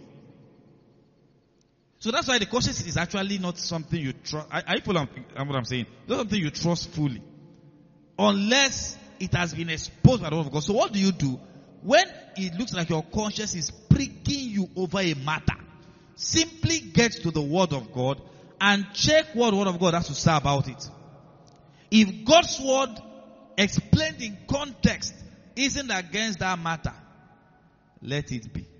So that's why the conscience is actually not something you trust. I, I pull on what I'm saying. It's not something you trust fully. Unless it has been exposed by the word of God. So what do you do? When it looks like your conscience is pricking you over a matter, simply get to the word of God and check what the word of God has to say about it. If God's word explained in context isn't against that matter, let it be.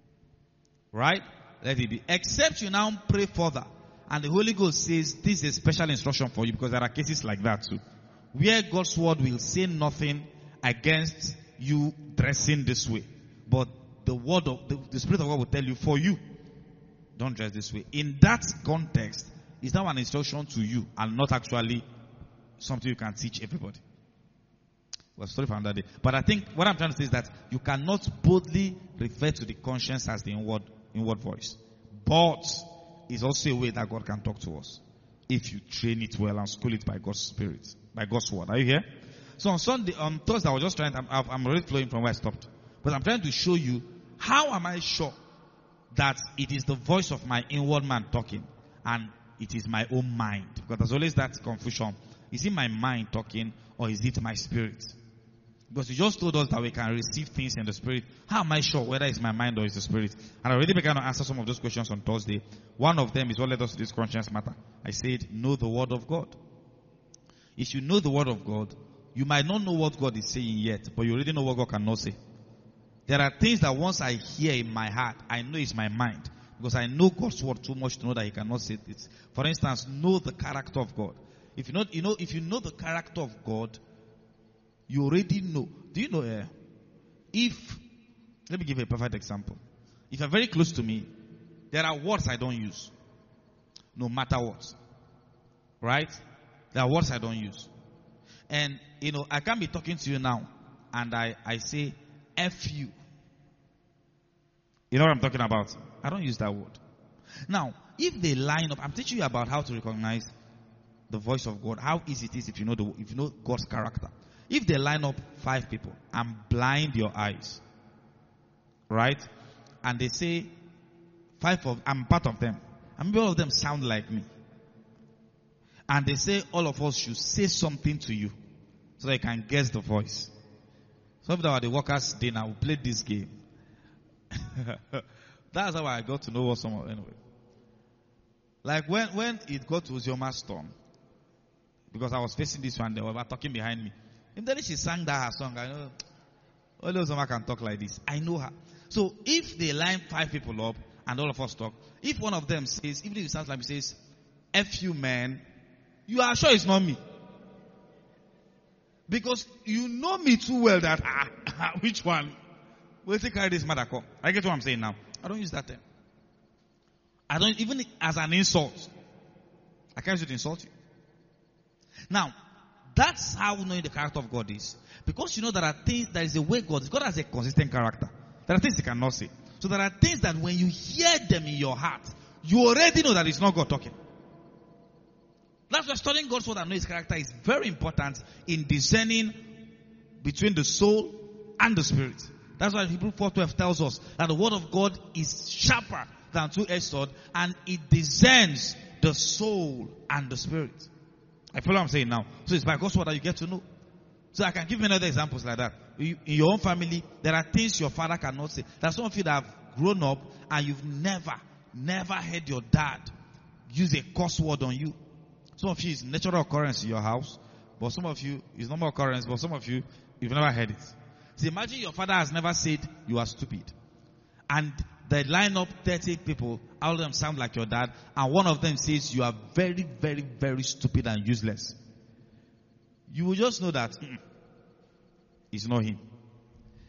Right? Let it be. Except you now pray further and the Holy Ghost says this is a special instruction for you, because there are cases like that too, where God's word will say nothing against you dressing this way, but the word of the, the Spirit of God will tell you, for you, don't dress this way. In that context, it's now an instruction to you and not actually something you can teach everybody. Well, sorry for another day. But I think what I'm trying to say is that you cannot boldly refer to the conscience as the inward, inward voice. But it's also a way that God can talk to us if you train it well and school it by God's Spirit, by God's word. Are you here? So on Sunday, on Thursday, I was just trying to, I'm, I'm already flowing from where I stopped. But I'm trying to show you, how am I sure that it is the voice of my inward man talking and it is my own mind? Because there's always that confusion. Is it my mind talking or is it my spirit? Because you just told us that we can receive things in the spirit. How am I sure whether it's my mind or it's the spirit? And I already began to answer some of those questions on Thursday. One of them is what led us to this conscience matter. I said, know the word of God. If you know the word of God, you might not know what God is saying yet, but you already know what God cannot say. There are things that once I hear in my heart, I know it's my mind. Because I know God's word too much to know that He cannot say it. For instance, know the character of God. If you know, you know, if you know the character of God, you already know. Do you know, uh, if, let me give you a perfect example. If you're very close to me, there are words I don't use. No matter what. Right? There are words I don't use. And, you know, I can't be talking to you now and I, I say, F you. You know what I'm talking about? I don't use that word. Now, if they line up, I'm teaching you about how to recognize the voice of God, how easy it is if you know the, if you know God's character. If they line up five people and blind your eyes, right? And they say, five of, I'm part of them. And maybe all of them sound like me. And they say all of us should say something to you so that you can guess the voice. Some of them are the workers' dinner. We played this game. That's how I got to know what someone, anyway. Like when, when it got to Uzioma's turn, because I was facing this one, they were talking behind me. Immediately she sang that her song. I know, only Uzoma can talk like this. I know her. So if they line five people up and all of us talk, if one of them says, even if it sounds like he says, F you man, you are sure it's not me. Because you know me too well that, ah, which one? We'll take carry this matter call. I get what I'm saying now. I don't use that term. I don't, even as an insult. I can't use it to insult you. Now, that's how knowing the character of God is. Because you know there are things, there is a way God is. God has a consistent character. There are things He cannot say. So there are things that when you hear them in your heart, you already know that it's not God talking. That's why studying God's word and knowing His character is very important in discerning between the soul and the spirit. That's why Hebrews four twelve tells us that the word of God is sharper than two-edged sword and it discerns the soul and the spirit. I follow what I'm saying now. So it's by God's word that you get to know. So I can give many other examples like that. In your own family, there are things your father cannot say. There are some of you that have grown up and you've never, never heard your dad use a curse word on you. Some of you is natural occurrence in your house, but some of you is normal occurrence, but some of you, you've never heard it. So imagine your father has never said you are stupid. And they line up thirty people, all of them sound like your dad, and one of them says you are very, very, very stupid and useless. You will just know that mm, it's not him.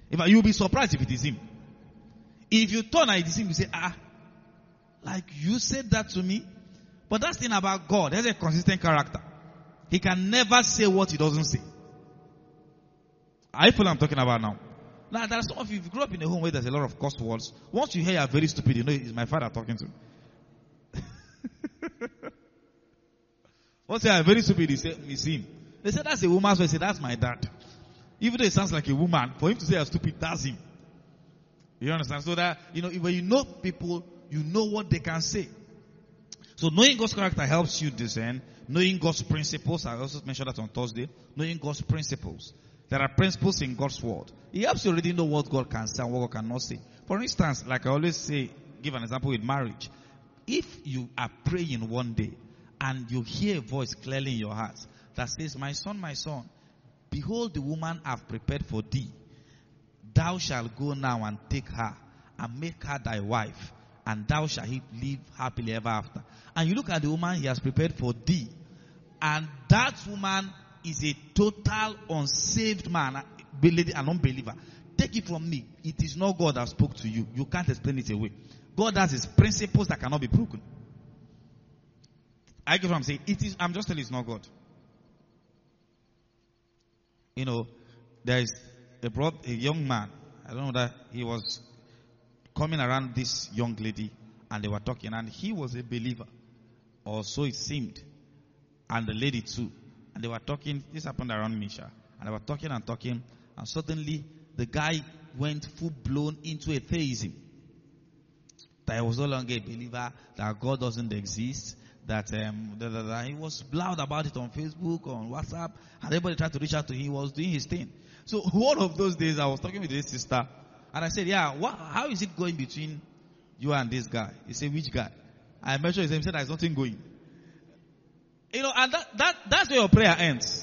In fact, you'll be surprised if it is him. If you turn and it is him, you say, ah, like you said that to me. But that's the thing about God. He has a consistent character. He can never say what he doesn't say. I feel I'm talking about now. Now, there are some of you, if you grew up in a home where there's a lot of curse words, once you hear you're very stupid, you know it's my father talking to you. Once you are very stupid, you say, it's him. They say that's a woman's voice. Say that's my dad. Even though it sounds like a woman, for him to say you're stupid, that's him. You understand? So that, you know, when you know people, you know what they can say. So knowing God's character helps you discern. Knowing God's principles, I also mentioned that on Thursday. Knowing God's principles. There are principles in God's word. It helps you already know what God can say and what God cannot say. For instance, like I always say, give an example with marriage. If you are praying one day and you hear a voice clearly in your heart that says, my son, my son, behold the woman I've prepared for thee. Thou shalt go now and take her and make her thy wife, and thou shalt live happily ever after. And you look at the woman he has prepared for thee, and that woman is a total unsaved man, an unbeliever. Take it from me, it is not God that spoke to you. You can't explain it away. God has his principles that cannot be broken. I get what I'm saying. It is, I'm just telling you it's not God. You know, there is a, broad, a young man, I don't know that he was coming around this young lady and they were talking, and he was a believer, or so it seemed, and the lady too. And they were talking, this happened around Misha, and they were talking and talking, and suddenly the guy went full blown into atheism. That he was no longer a believer, that God doesn't exist, that um, da, da, da. He was loud about it on Facebook, on WhatsApp, and everybody tried to reach out to him. He was doing his thing. So one of those days I was talking with this sister, and I said, yeah, what, how is it going between you and this guy? He said, which guy? I mentioned his name. He said, there's nothing going. You know, and that, that that's where your prayer ends.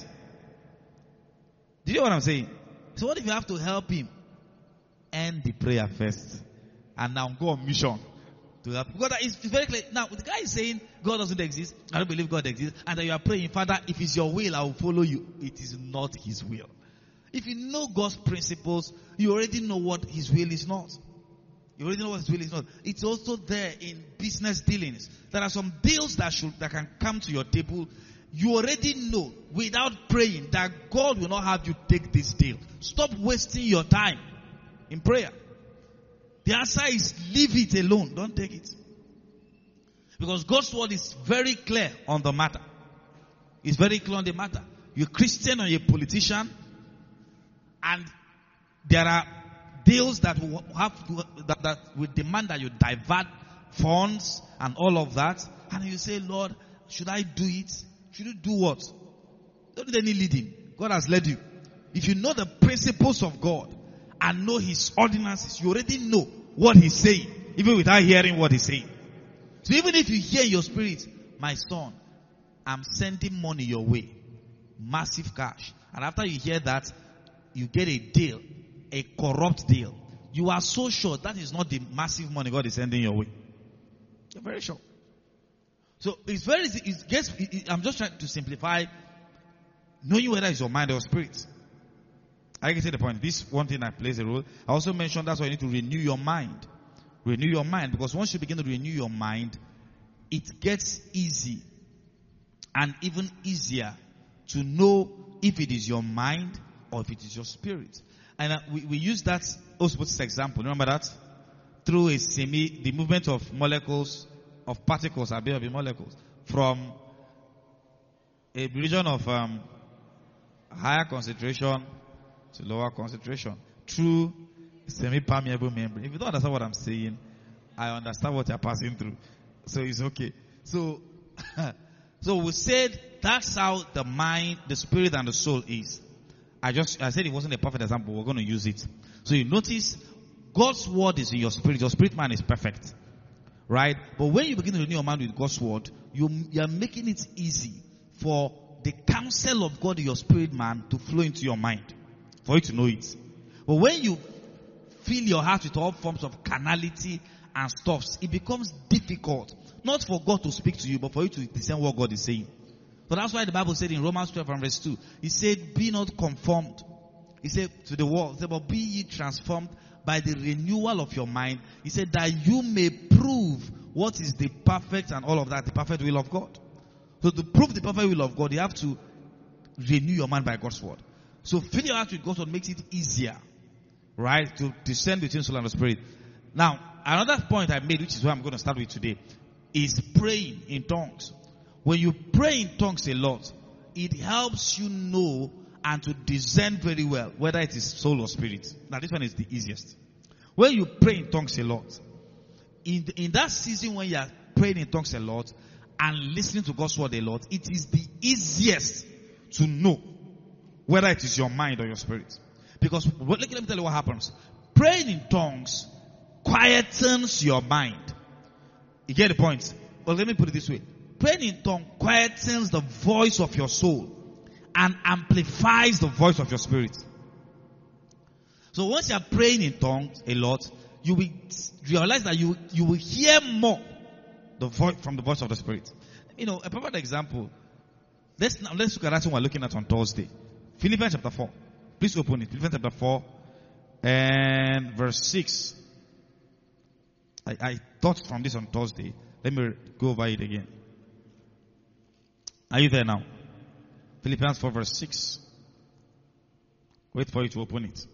Do you know what I'm saying? So what if you have to help him end the prayer first and now go on mission to help? Because it's very clear. Now, the guy is saying God doesn't exist. I don't believe God exists. And then you are praying, Father, if it's your will, I will follow you. It is not his will. If you know God's principles, you already know what his will is not. You already know what his will is not. It's also there in business dealings. There are some deals that should that can come to your table. You already know without praying that God will not have you take this deal. Stop wasting your time in prayer. The answer is leave it alone. Don't take it. Because God's word is very clear on the matter. It's very clear on the matter. You're a Christian or you're a politician, and there are deals that will have to, that, that will demand that you divert funds and all of that. And you say, Lord, should I do it? Should you do what? Don't need any leading. God has led you. If you know the principles of God and know his ordinances, you already know what he's saying, even without hearing what he's saying. So even if you hear in your spirit, my son, I'm sending money your way. Massive cash. And after you hear that, you get a deal. A corrupt deal. You are so sure that is not the massive money God is sending your way. You're very sure. So it's very easy. It gets, it, it, I'm just trying to simplify knowing whether it's your mind or spirit. I can say the point. This one thing that plays a role. I also mentioned that's why you need to renew your mind. Renew your mind, because once you begin to renew your mind, it gets easy and even easier to know if it is your mind or if it is your spirit. And uh, we, we use that osmosis example. Remember that? Through a semi, the movement of molecules, of particles, I believe, molecules, from a region of um, higher concentration to lower concentration through semi-permeable membrane. If you don't understand what I'm saying, I understand what you're passing through. So it's okay. So, so we said that's how the mind, the spirit, and the soul is. I just, I said it wasn't a perfect example. We're going to use it. So you notice God's word is in your spirit. Your spirit man is perfect. Right? But when you begin to renew your mind with God's word, you, you are making it easy for the counsel of God in your spirit man to flow into your mind. For you to know it. But when you fill your heart with all forms of carnality and stuffs, it becomes difficult. Not for God to speak to you, but for you to discern what God is saying. So that's why the Bible said in Romans twelve and verse two, it said, be not conformed. He said to the world, he said, but be ye transformed by the renewal of your mind. He said that you may prove what is the perfect and all of that, the perfect will of God. So to prove the perfect will of God, you have to renew your mind by God's word. So filling your heart with God's word makes it easier, right, to discern between soul and the spirit. Now, another point I made, which is what I'm going to start with today, is praying in tongues. When you pray in tongues a lot, it helps you know and to discern very well whether it is soul or spirit. Now, this one is the easiest. When you pray in tongues a lot, in, the, in that season when you are praying in tongues a lot and listening to God's word a lot, it is the easiest to know whether it is your mind or your spirit. Because, let me tell you what happens. Praying in tongues quietens your mind. You get the point? Well, let me put it this way. Praying in tongues quietens the voice of your soul and amplifies the voice of your spirit. So once you are praying in tongues a lot, you will realize that you, you will hear more the voice from the voice of the spirit. You know, a perfect example. Let's now, let's look at that one we're looking at on Thursday. Philippians chapter four. Please open it. Philippians chapter four and verse six. I, I taught from this on Thursday. Let me go over it again. Are you there now? Philippians four verse six. Wait for you to open it.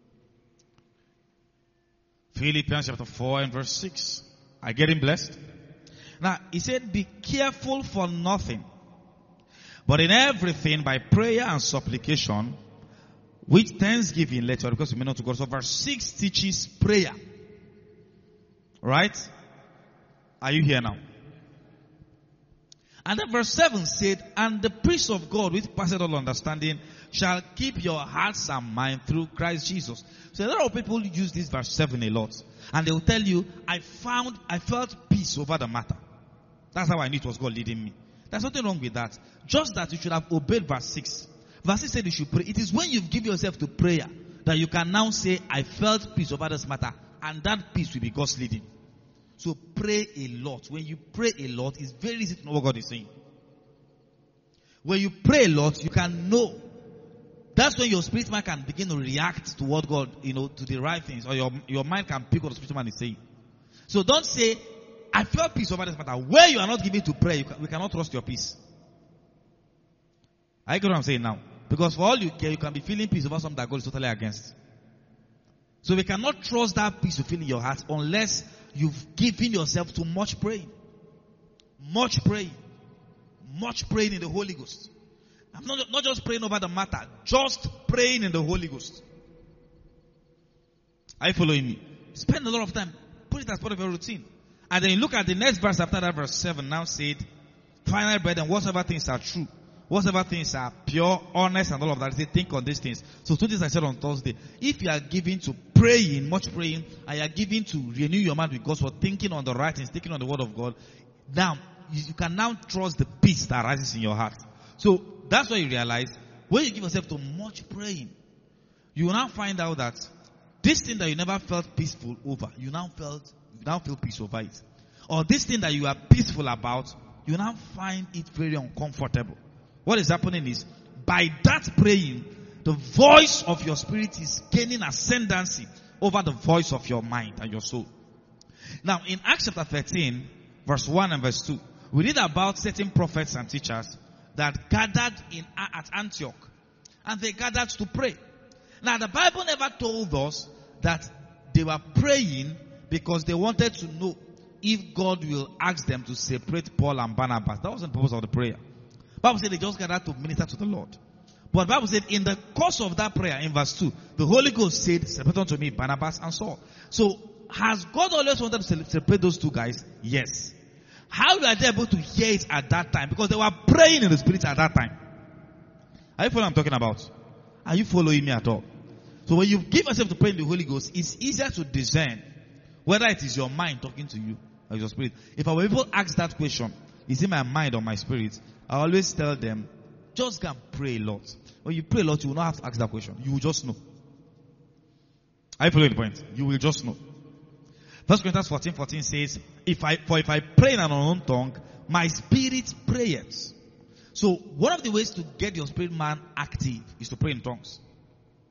Philippians chapter four and verse six. Are you getting blessed? Now, he said, be careful for nothing, but in everything by prayer and supplication, with thanksgiving let your requests be made unto God. So verse six teaches prayer. Right? Are you here now? And then verse seven said, and the peace of God which passeth all understanding shall keep your hearts and mind through Christ Jesus. So a lot of people use this verse seven a lot. And they will tell you, I found, I felt peace over the matter. That's how I knew it was God leading me. There's nothing wrong with that. Just that you should have obeyed verse six. Verse six said you should pray. It is when you give yourself to prayer that you can now say, I felt peace over this matter. And that peace will be God's leading. So pray a lot. When you pray a lot, it's very easy to know what God is saying. When you pray a lot, you can know. That's when your spirit man can begin to react to what God, you know, to the right things. Or your, your mind can pick what the spirit man is saying. So don't say, I felt peace over this matter. Where you are not giving to pray, you can, we cannot trust your peace. I get what I'm saying now. Because for all you care, you can be feeling peace over something that God is totally against. So we cannot trust that peace to feel in your heart unless you've given yourself to much praying. Much praying. Much praying in the Holy Ghost. I'm not, not just praying over the matter, just praying in the Holy Ghost. Are you following me? Spend a lot of time. Put it as part of your routine. And then you look at the next verse after that, verse seven now said, final brethren, whatsoever things are true, whatsoever things are pure, honest, and all of that, say, think on these things. So two things I said on Thursday. If you are given to praying, much praying, and you are given to renew your mind with God for thinking on the right things, thinking on the word of God, now, you, you can now trust the peace that arises in your heart. So that's why you realize, when you give yourself to much praying, you will now find out that this thing that you never felt peaceful over, you now felt, you now feel peace over it. Or this thing that you are peaceful about, you now find it very uncomfortable. What is happening is, by that praying, the voice of your spirit is gaining ascendancy over the voice of your mind and your soul. Now, in Acts chapter thirteen, verse one and verse two, we read about certain prophets and teachers that gathered in at Antioch. And they gathered to pray. Now, the Bible never told us that they were praying because they wanted to know if God will ask them to separate Paul and Barnabas. That wasn't the purpose of the prayer. The Bible said they just gathered to minister to the Lord. But the Bible said in the course of that prayer, in verse two, the Holy Ghost said, separate unto me Barnabas and Saul. So, has God always wanted to separate those two guys? Yes. How were they able to hear it at that time? Because they were praying in the Spirit at that time. Are you following what I'm talking about? Are you following me at all? So when you give yourself to pray in the Holy Ghost, it's easier to discern whether it is your mind talking to you or your spirit. If our people ask that question, is it my mind or my spirit? I always tell them, just go and pray a lot. When you pray a lot, you will not have to ask that question. You will just know. Are you following the point? You will just know. First Corinthians fourteen fourteen says, if I, for if I pray in an unknown tongue, my spirit prayeth. So one of the ways to get your spirit man active is to pray in tongues.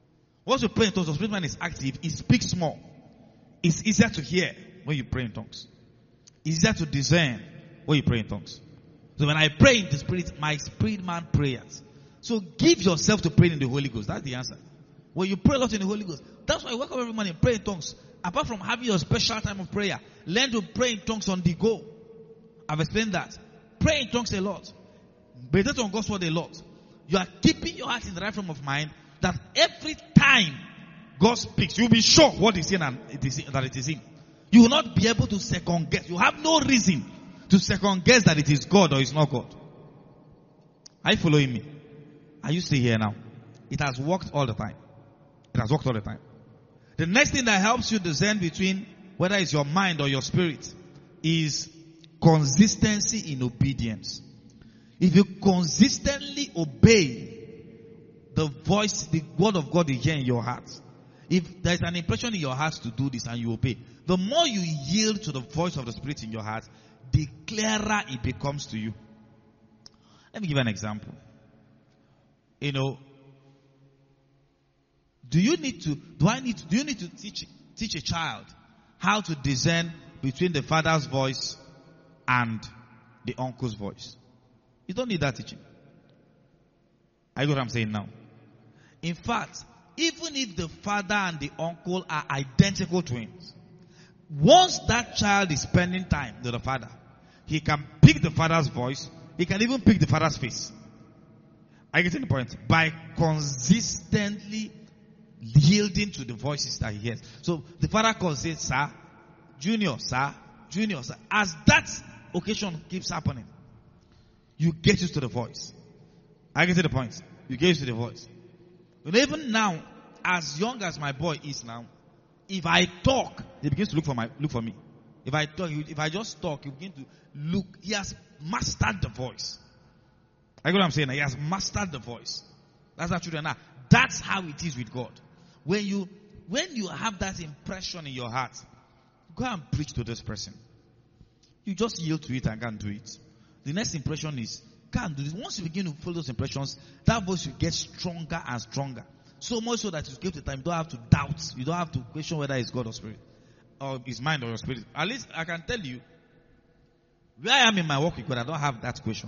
Once you pray in tongues, the spirit man is active. It speaks more. It's easier to hear when you pray in tongues. It's easier to discern when you pray in tongues. So when I pray in the spirit, my spirit man prayers. So give yourself to praying in the Holy Ghost. That's the answer. When you pray a lot in the Holy Ghost, that's why I wake up every morning and pray in tongues. Apart from having your special time of prayer, learn to pray in tongues on the go. I've explained that. Pray in tongues a lot. Meditate on God's word a lot. You are keeping your heart in the right frame of mind that every time God speaks, you'll be sure what is in and it is in, that it is in. You will not be able to second guess. You have no reason to second guess that it is God or it's not God. Are you following me? Are you still here now? It has worked all the time. It has worked all the time. The next thing that helps you discern between whether it's your mind or your spirit is consistency in obedience. If you consistently obey the voice, the word of God you hear in your heart, if there's an impression in your heart to do this and you obey, the more you yield to the voice of the Spirit in your heart, the clearer it becomes to you. Let me give an example. You know, do you need to, do I need to, do you need to teach, teach a child how to discern between the father's voice and the uncle's voice? You don't need that teaching. I know what I'm saying now. In fact, even if the father and the uncle are identical twins, once that child is spending time with the father, he can pick the father's voice, he can even pick the father's face. I get the point. By consistently yielding to the voices that he hears. So the father calls, says, sir, junior, sir, junior, sir. As that occasion keeps happening, you get used to the voice. I get to the point. You get used to the voice. But even now, as young as my boy is now, if I talk, he begins to look for my look for me. If I talk, if I just talk, he begins to look. He has mastered the voice. I get what I'm saying. He has mastered the voice. That's how children are. That's how it is with God. When you when you have that impression in your heart, go and preach to this person. You just yield to it and can't do it. The next impression is, can't do this. Once you begin to feel those impressions, that voice will get stronger and stronger. So much so that you give the time, you don't have to doubt. You don't have to question whether it's God or spirit. Or it's mind or your spirit. At least I can tell you, where I am in my walk with God, I don't have that question.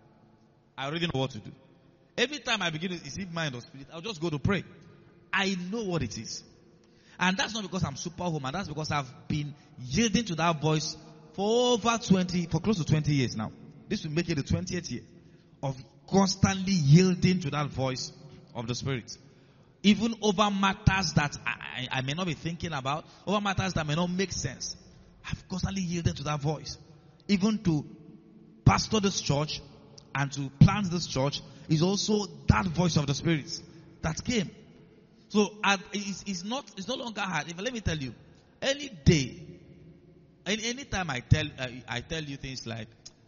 I already know what to do. Every time I begin to, is it mind or spirit, I'll just go to pray. I know what it is. And that's not because I'm superhuman. That's because I've been yielding to that voice for over twenty, for close to twenty years now. This will make it the twentieth year of constantly yielding to that voice of the Spirit. Even over matters that I, I may not be thinking about, over matters that may not make sense. I've constantly yielded to that voice. Even to pastor this church and to plant this church is also that voice of the Spirit that came. So at, it's, it's not it's no longer hard. If let me tell you, any day, any anytime I tell I, I tell you things like,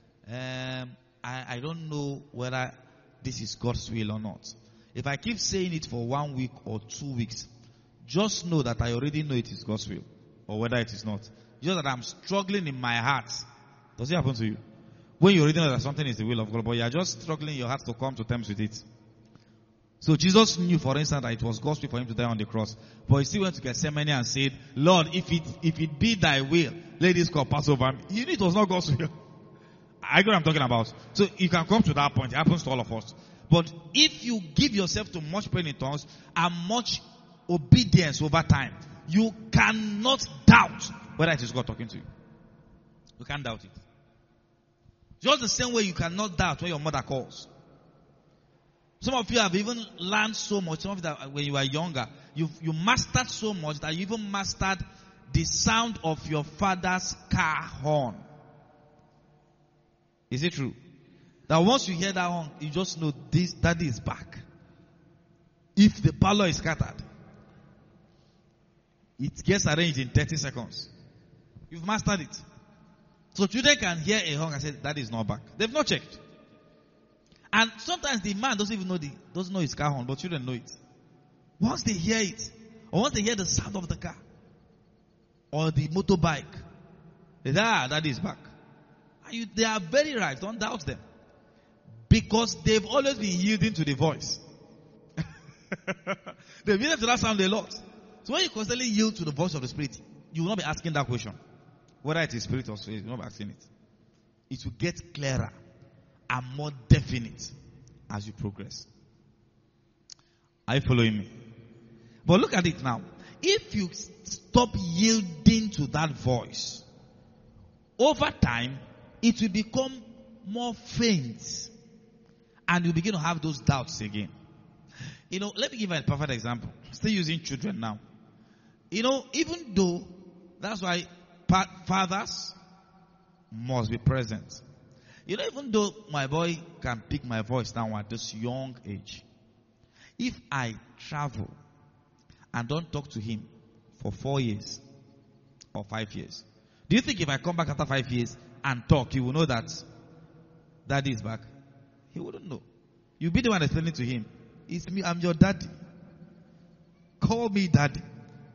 um, I, I don't know whether this is God's will or not. If I keep saying it for one week or two weeks, just know that I already know it is God's will, or whether it is not. Just that I'm struggling in my heart. Does it happen to you? When you already know that something is the will of God, but you are just struggling in your heart to come to terms with it. So Jesus knew, for instance, that it was God's will for him to die on the cross. But he still went to Gethsemane and said, Lord, if it if it be thy will, let this cup pass over me. You know it was not God's will. I know what I'm talking about. So you can come to that point. It happens to all of us. But if you give yourself to much praying in tongues and much obedience over time, you cannot doubt whether it is God talking to you. You can't doubt it. Just the same way you cannot doubt when your mother calls. Some of you have even learned so much. Some of you that when you were younger, you you mastered so much that you even mastered the sound of your father's car horn. Is it true? That once you hear that horn, you just know this daddy is back. If the parlor is scattered, it gets arranged in thirty seconds. You've mastered it. So children can hear a horn and say, daddy is not back. They've not checked. And sometimes the man doesn't even know the doesn't know his car horn, but children know it. Once they hear it, or once they hear the sound of the car, or the motorbike, they say, ah, daddy is back. And you, they are very right, don't doubt them. Because they've always been yielding to the voice. The obedience to that sound a lot. So when you constantly yield to the voice of the Spirit, you will not be asking that question. Whether it is Spirit or Spirit, you will not be asking it. It will get clearer and more definite as you progress. Are you following me? But look at it now. If you stop yielding to that voice, over time, it will become more faint. And you begin to have those doubts again. You know, let me give you a perfect example. Still using children now. You know, even though, that's why fathers must be present. You know, even though my boy can pick my voice now at this young age, if I travel and don't talk to him for four years or five years, do you think if I come back after five years and talk, he will know that daddy is back? He wouldn't know. You'll be the one explaining to him, it's me, I'm your daddy. Call me daddy.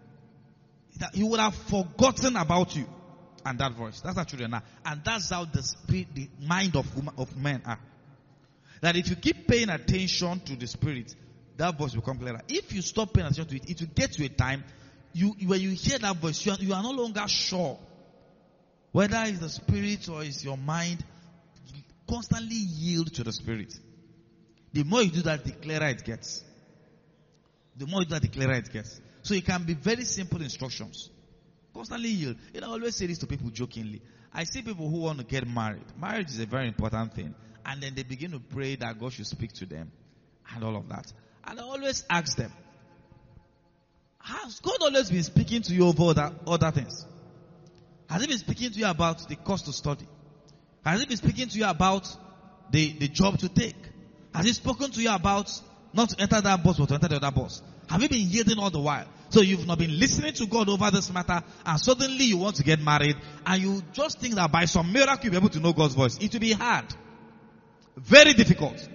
He would have forgotten about you and that voice. That's how children are. And that's how the spirit, the mind of woman, of men are. That if you keep paying attention to the spirit, that voice will come clearer. If you stop paying attention to it, it will get to a time, you, when you hear that voice, you are, you are no longer sure whether it's the spirit or it's your mind. Constantly yield to the spirit. The more you do that, the clearer it gets. The more you do that, the clearer it gets. So it can be very simple instructions. Constantly yield. You know, I always say this to people jokingly. I see people who want to get married. Marriage is a very important thing. And then they begin to pray that God should speak to them. And all of that. And I always ask them, has God always been speaking to you over other, other things? Has He been speaking to you about the cost to study? Has He been speaking to you about the, the job to take? Has He spoken to you about not to enter that bus but to enter the other bus? Have you been yielding all the while? So you've not been listening to God over this matter, and suddenly you want to get married, and you just think that by some miracle you'll be able to know God's voice. It will be hard. Very difficult.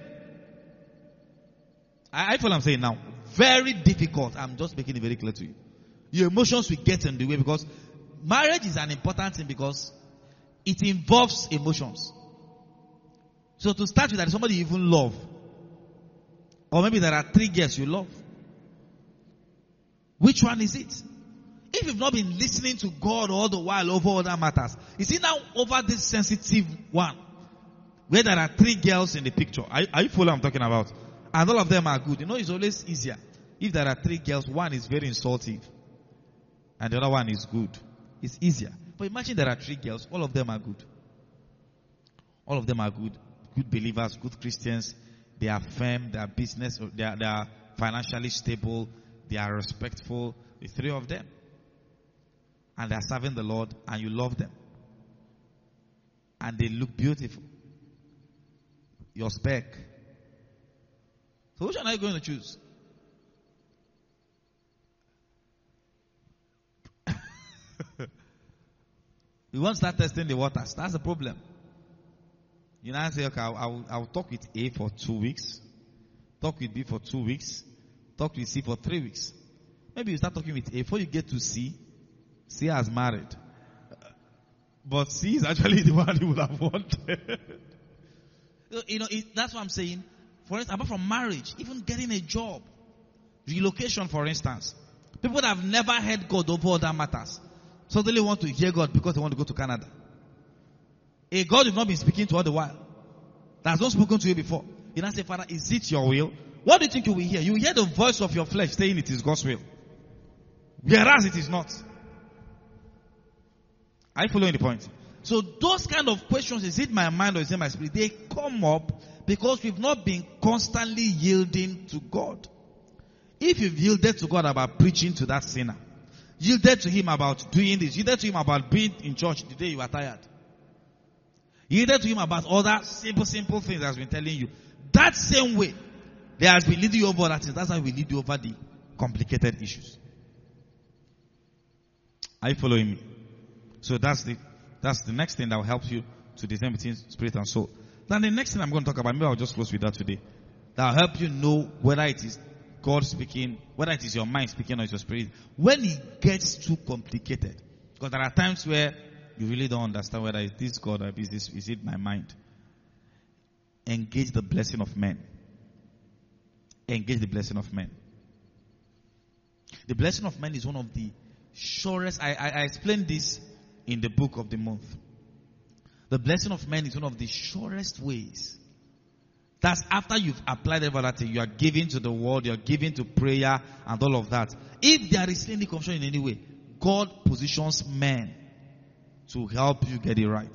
I, I feel I'm saying now. Very difficult. I'm just making it very clear to you. Your emotions will get in the way, because marriage is an important thing, because it involves emotions. So to start with, there is somebody you even love. Or maybe there are three girls you love. Which one is it? If you've not been listening to God all the while over other matters, is it now over this sensitive one? Where there are three girls in the picture. Are, are you following what I'm talking about? And all of them are good. You know, it's always easier. If there are three girls, one is very insultive. And the other one is good. It's easier. But imagine there are three girls, all of them are good. All of them are good. Good believers, good Christians. They are firm, they are business, they are, they are financially stable, they are respectful. The three of them. And they are serving the Lord, and you love them. And they look beautiful. Your spec. So which one are you going to choose? You won't start testing the waters. That's the problem. You now say, okay, I'll, I'll, I'll talk with A for two weeks. Talk with B for two weeks. Talk with C for three weeks. Maybe you start talking with A. Before you get to C, C has married. But C is actually the one you would have wanted. You know, it, that's what I'm saying. For instance, apart from marriage, even getting a job, relocation, for instance. People that have never heard God over other matters suddenly want to hear God because they want to go to Canada. A God you've not been speaking to all the while, that has not spoken to you before. You now say, Father, is it your will? What do you think you will hear? You will hear the voice of your flesh saying it is God's will. Whereas it is not. Are you following the point? So those kind of questions, is it my mind or is it my spirit? They come up because we've not been constantly yielding to God. If you've yielded to God about preaching to that sinner, yielded to Him about doing this, yielded to Him about being in church the day you are tired, yielded to Him about other simple, simple things that has been telling you, that same way, there has been leading you over that thing. That's how we lead you over the complicated issues. Are you following me? So that's the that's the next thing that will help you to discern between spirit and soul. Then the next thing I'm going to talk about, maybe I'll just close with that today. That will help you know whether it is God speaking, whether it is your mind speaking or it's your spirit. When it gets too complicated, because there are times where you really don't understand whether it's this God or is this is it my mind. Engage the blessing of men. Engage the blessing of men. The blessing of men is one of the surest. I, I, I explained this in the book of the month. The blessing of men is one of the surest ways. That's after you've applied everything. You are giving to the world. You are giving to prayer and all of that. If there is any confusion in any way, God positions men to help you get it right.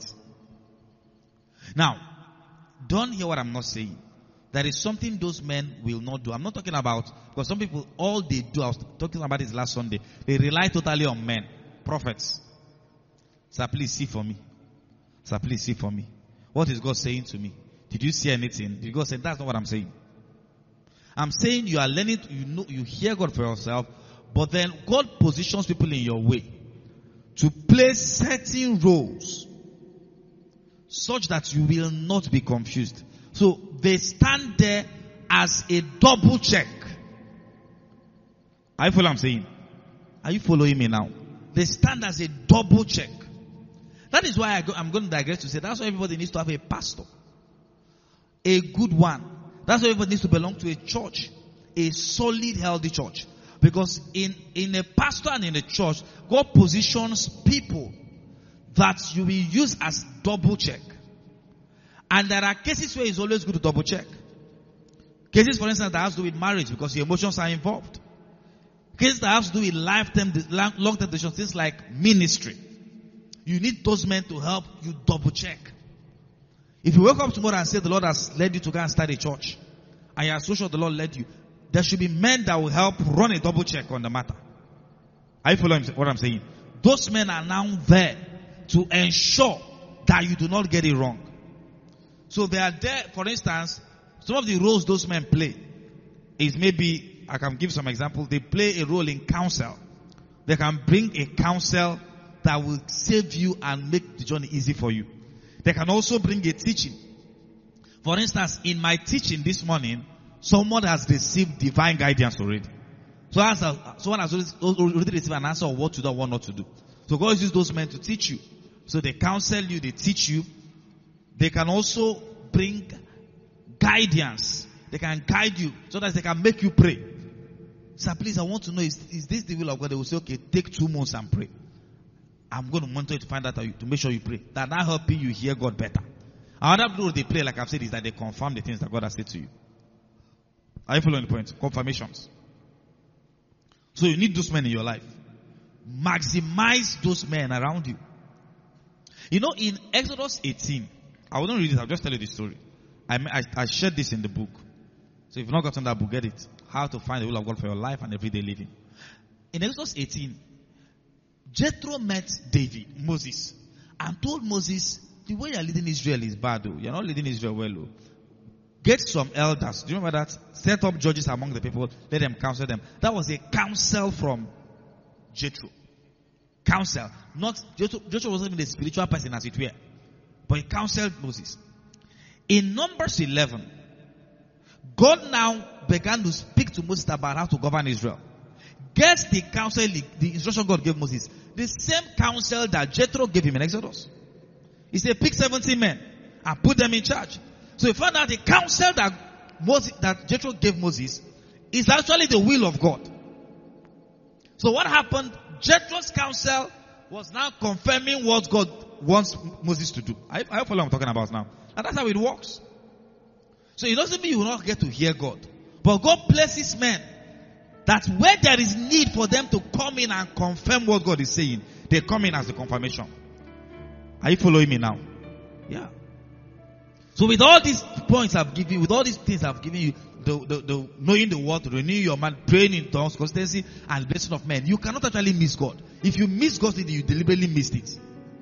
Now, don't hear what I'm not saying. There is something those men will not do. I'm not talking about, because some people, all they do, I was talking about this last Sunday, they rely totally on men, prophets. Sir, please see for me. Sir, please see for me. What is God saying to me? Did you see anything? Did God say, that's not what I'm saying. I'm saying you are learning, to, you know, you hear God for yourself, but then God positions people in your way to play certain roles such that you will not be confused. So they stand there as a double check. Are you following what I'm saying? Are you following me now? They stand as a double check. That is why I go, I'm going to digress to say that's why everybody needs to have a pastor. A good one. That's why everybody needs to belong to a church. A solid, healthy church. Because in, in a pastor and in a church, God positions people that you will use as double check. And there are cases where it's always good to double check. Cases, for instance, that has to do with marriage because your emotions are involved. Cases that have to do with lifetime, long-term decisions, things like ministry. You need those men to help you double check. If you wake up tomorrow and say the Lord has led you to go and start a church, and you are so sure the Lord led you, there should be men that will help run a double check on the matter. Are you following what I'm saying? Those men are now there to ensure that you do not get it wrong. So they are there, for instance, some of the roles those men play is maybe, I can give some examples, they play a role in counsel. They can bring a counsel that will save you and make the journey easy for you. They can also bring a teaching. For instance, in my teaching this morning, someone has received divine guidance already. So as a, someone has already received an answer of what to do and what not to do. So God uses those men to teach you. So they counsel you, they teach you. They can also bring guidance. They can guide you so that they can make you pray. Sir, please, I want to know, is, is this the will of God? They will say, okay, take two months and pray. I'm going to monitor it to find out how you, to make sure you pray. That now helping you hear God better. Another rule they pray, like I've said, is that they confirm the things that God has said to you. Are you following the point? Confirmations. So you need those men in your life. Maximize those men around you. You know, in Exodus eighteen, I wouldn't read it, I'll just tell you the story. I, I, I shared this in the book. So if you've not gotten that book, get it. How to find the will of God for your life and everyday living. In Exodus eighteen, Jethro met David, Moses, and told Moses, the way you're leading Israel is bad, though. You're not leading Israel well, though. Get some elders. Do you remember that? Set up judges among the people. Let them counsel them. That was a counsel from Jethro. Counsel. Not, Jethro, Jethro wasn't even a spiritual person as it were. But he counseled Moses. In Numbers eleven, God now began to speak to Moses about how to govern Israel. Guess the counsel, the instruction God gave Moses. The same counsel that Jethro gave him in Exodus. He said, pick seventy men and put them in charge. So he found out the counsel that Moses, that Jethro gave Moses is actually the will of God. So what happened? Jethro's counsel was now confirming what God wants Moses to do. I, I follow what I'm talking about now. And that's how it works. So it doesn't mean you will not get to hear God. But God places men that where there is need for them to come in and confirm what God is saying, they come in as a confirmation. Are you following me now? Yeah. So with all these points I've given you, with all these things I've given you, the, the, the knowing the word, renew your mind, praying in tongues, consistency, and blessing of men, you cannot actually miss God. If you miss God, you deliberately missed it.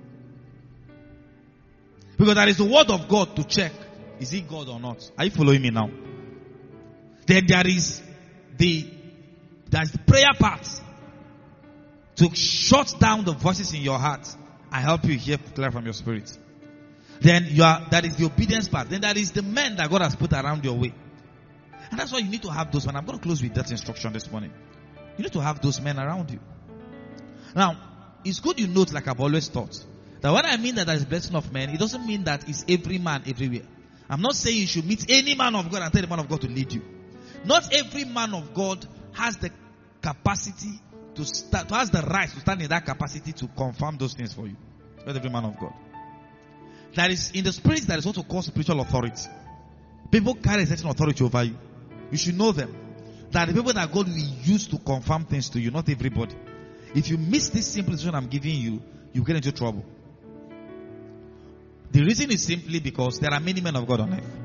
Because there is the word of God to check, is it God or not? Are you following me now? Then there is the, there is the prayer part to shut down the voices in your heart and help you hear clear from your spirit. Then you are, that is the obedience part. Then that is the men that God has put around your way. And that's why you need to have those men. I'm going to close with that instruction this morning. You need to have those men around you. Now, it's good you note, like I've always taught, that when I mean that there is blessing of men, it doesn't mean that it's every man everywhere. I'm not saying you should meet any man of God and tell the man of God to lead you. Not every man of God has the capacity to start, who has the right to stand in that capacity to confirm those things for you. Not every man of God. That is, in the spirit, that is what we call spiritual authority. People carry a certain authority over you. You should know them. That the people that God will use to confirm things to you, not everybody. If you miss this simple instruction I'm giving you, you get into trouble. The reason is simply because there are many men of God on earth.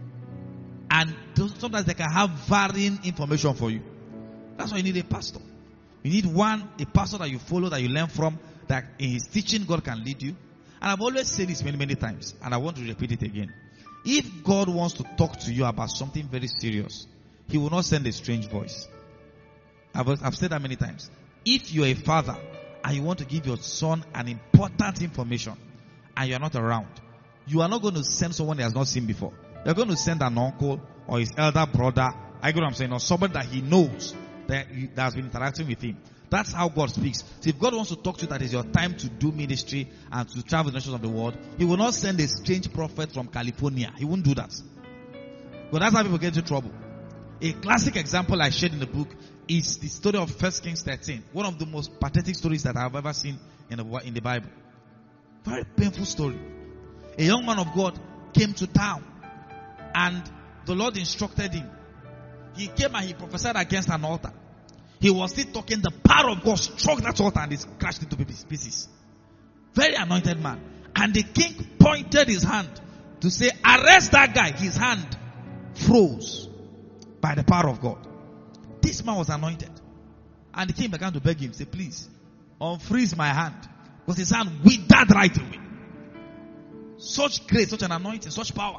And sometimes they can have varying information for you. That's why you need a pastor. You need one, a pastor that you follow, that you learn from, that in his teaching God can lead you. And I've always said this many, many times, and I want to repeat it again. If God wants to talk to you about something very serious, He will not send a strange voice. I've, I've said that many times. If you're a father and you want to give your son an important information and you're not around, you are not going to send someone he has not seen before. You're going to send an uncle or his elder brother, I get what I'm saying, or somebody that he knows that, he, that has been interacting with him. That's how God speaks. So if God wants to talk to you, that is your time to do ministry and to travel the nations of the world, He will not send a strange prophet from California. He won't do that. But that's how people get into trouble. A classic example I shared in the book is the story of First Kings thirteen. One of the most pathetic stories that I've ever seen in the, in the Bible. Very painful story. A young man of God came to town and the Lord instructed him. He came and he prophesied against an altar. He was still talking. The power of God struck that altar and it crashed into pieces. Very anointed man. And the king pointed his hand to say, arrest that guy. His hand froze by the power of God. This man was anointed. And the king began to beg him, say, please, unfreeze my hand. Because his hand withered right away. Such grace, such an anointing, such power.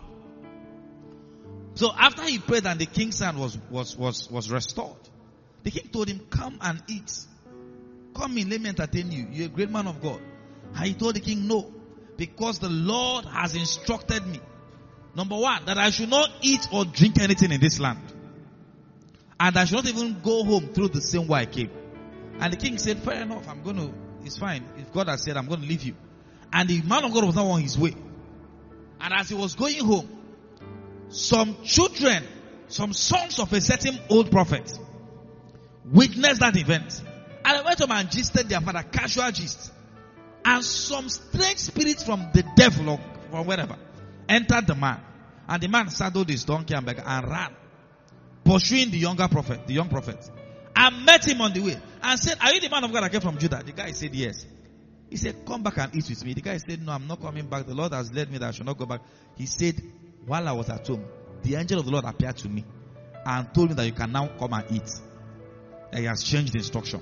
So after he prayed and the king's hand was, was, was, was restored, the king told him, come and eat. Come in, let me entertain you. You're a great man of God. And he told the king, no. Because the Lord has instructed me. Number one, that I should not eat or drink anything in this land. And I should not even go home through the same way I came. And the king said, fair enough, I'm going to, it's fine. If God has said, I'm going to leave you. And the man of God was not on his way. And as he was going home, some children, some sons of a certain old prophet, witnessed that event. And they went home and gisted their father, casual gist. And some strange spirits from the devil or from wherever entered the man. And the man saddled his donkey and, and ran, pursuing the younger prophet, the young prophet. And met him on the way. And said, are you the man of God that came from Judah? The guy said, yes. He said, come back and eat with me. The guy said, no, I'm not coming back. The Lord has led me that I should not go back. He said, while I was at home, the angel of the Lord appeared to me and told me that you can now come and eat. And he has changed the instruction.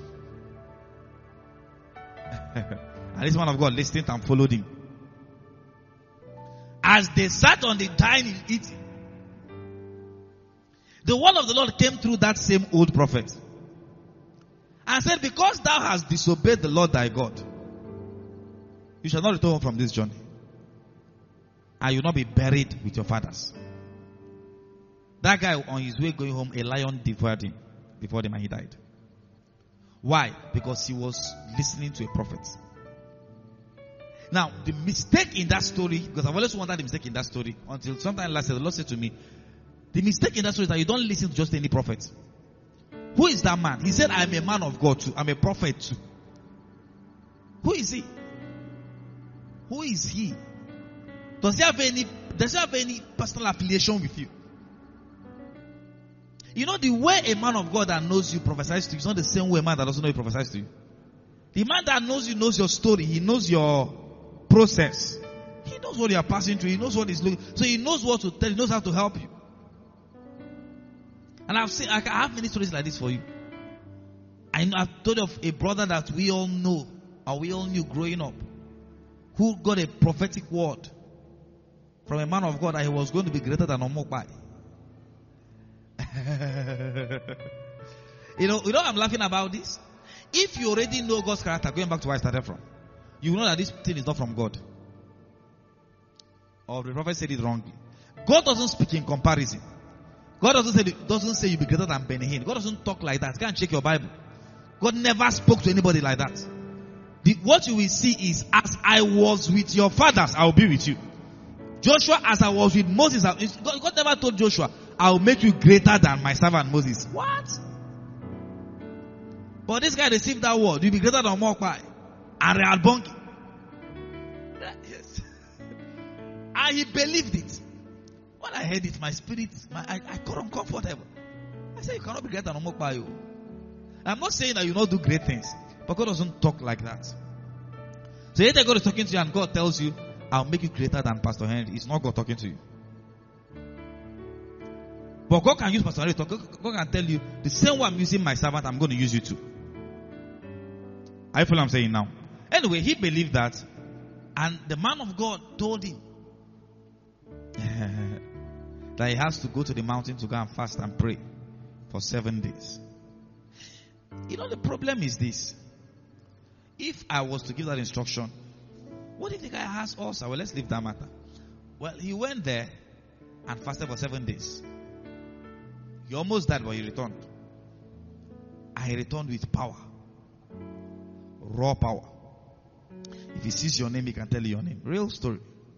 And this man of God listened and followed him. As they sat on the dining eating, the word of the Lord came through that same old prophet and said, because thou hast disobeyed the Lord thy God, you shall not return from this journey. And you will not be buried with your fathers. That guy on his way going home, a lion devoured him before the man he died. Why? Because he was listening to a prophet. Now, the mistake in that story, because I've always wanted the mistake in that story, until sometime last year, the Lord said to me, the mistake in that story is that you don't listen to just any prophet. Who is that man? He said, I'm a man of God too. I'm a prophet too. Who is he? Who is he? Does he have any, does he have any personal affiliation with you? You know, the way a man of God that knows you prophesies to you is not the same way a man that doesn't know you prophesies to you. The man that knows you knows your story. He knows your process. He knows what you are passing through. He knows what he's looking. So he knows what to tell. He knows how to help you. And I've seen, I have many stories like this for you. I know, I've told you of a brother that we all know, or we all knew growing up, who got a prophetic word from a man of God that he was going to be greater than Omopai. you know, you know I'm laughing about this? If you already know God's character, going back to where I started from, you know that this thing is not from God. Or the prophet said it wrongly. God doesn't speak in comparison. God doesn't say, doesn't say you'll be greater than Benny Hinn. God doesn't talk like that. You can't check your Bible. God never spoke to anybody like that. The, what you will see is, as I was with your fathers, I will be with you. Joshua, as I was with Moses, I, God, God never told Joshua, I will make you greater than my servant Moses. What? But this guy received that word. You'll be greater than Mokpai. And Real Bonki. Yes. And he believed it. When I heard it, my spirit, my, I, I got uncomfortable. I said, you cannot be greater than Mokpai. I'm not saying that you not do great things. But God doesn't talk like that. So if God is talking to you and God tells you, I'll make you greater than Pastor Henry, it's not God talking to you. But God can use Pastor Henry to talk. God can tell you, the same way I'm using my servant, I'm going to use you too. I feel what I'm saying now. Anyway, he believed that. And the man of God told him that he has to go to the mountain to go and fast and pray for seven days. You know, the problem is this. If I was to give that instruction, what if the guy has ulcer? Well, let's leave that matter. Well, he went there and fasted for seven days. He almost died, but he returned. And he returned with power. Raw power. If he sees your name, he can tell you your name. Real story.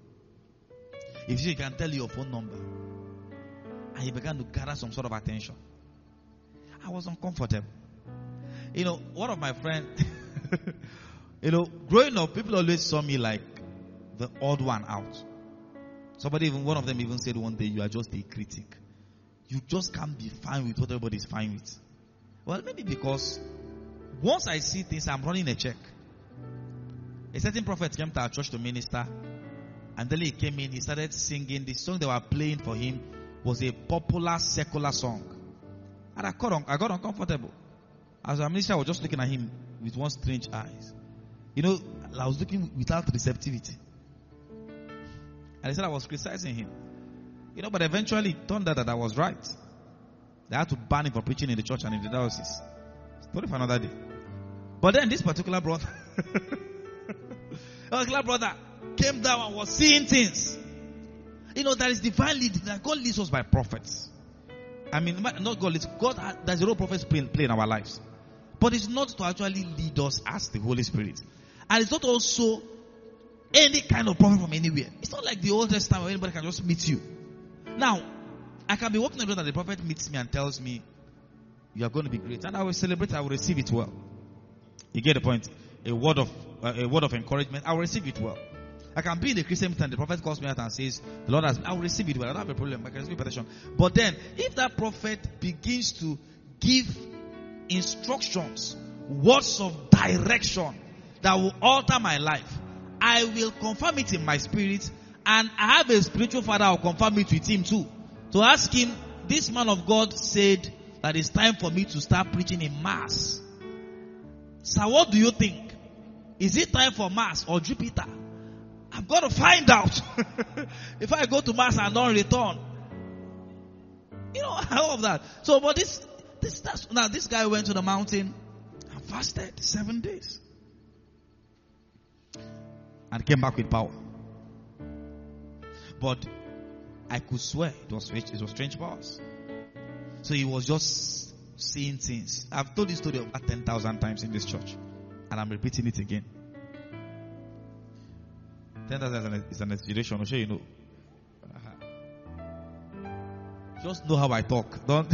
If he can tell you your phone number. And he began to gather some sort of attention. I was uncomfortable. You know, one of my friends, you know, growing up, people always saw me like the odd one out. Somebody, even one of them even said one day, you are just a critic. You just can't be fine with what everybody is fine with. Well, maybe because once I see things, I'm running a check. A certain prophet came to our church to minister. And then he came in, he started singing. The song they were playing for him was a popular secular song. And I got, un- I got uncomfortable. As a minister, I was just looking at him with one strange eyes. You know, I was looking without receptivity. And he said I was criticizing him. You know, but eventually it turned out that I was right. They had to ban him for preaching in the church and in the diocese. Story for another day. But then this particular brother, particular brother came down and was seeing things. You know, there is divine leading. God leads us by prophets. I mean, not God leads. God, there's a role prophets play, play in our lives. But it's not to actually lead us as the Holy Spirit. And it's not also any kind of prophet from anywhere. It's not like the Old Testament where anybody can just meet you. Now, I can be walking around and the prophet meets me and tells me, you are going to be great. And I will celebrate, I will receive it well. You get the point? A word of uh, a word of encouragement, I will receive it well. I can be in the Christian meeting and the prophet calls me out and says, the Lord has, I will receive it well. I don't have a problem. I can receive protection. But then, if that prophet begins to give instructions, words of direction that will alter my life, I will confirm it in my spirit, and I have a spiritual father. I'll confirm it with him too. To ask him, this man of God said that it's time for me to start preaching in mass. So what do you think? Is it time for mass or Jupiter? I've got to find out. If I go to mass and don't return, you know, all of that. So, but this, this, that's, now this guy went to the mountain and fasted seven days. And came back with power. But I could swear it was it was strange powers. So he was just seeing things. I've told this story about ten thousand times in this church, and I'm repeating it again. Ten thousand is an exaggeration. I'm sure you know. Just know how I talk. Don't.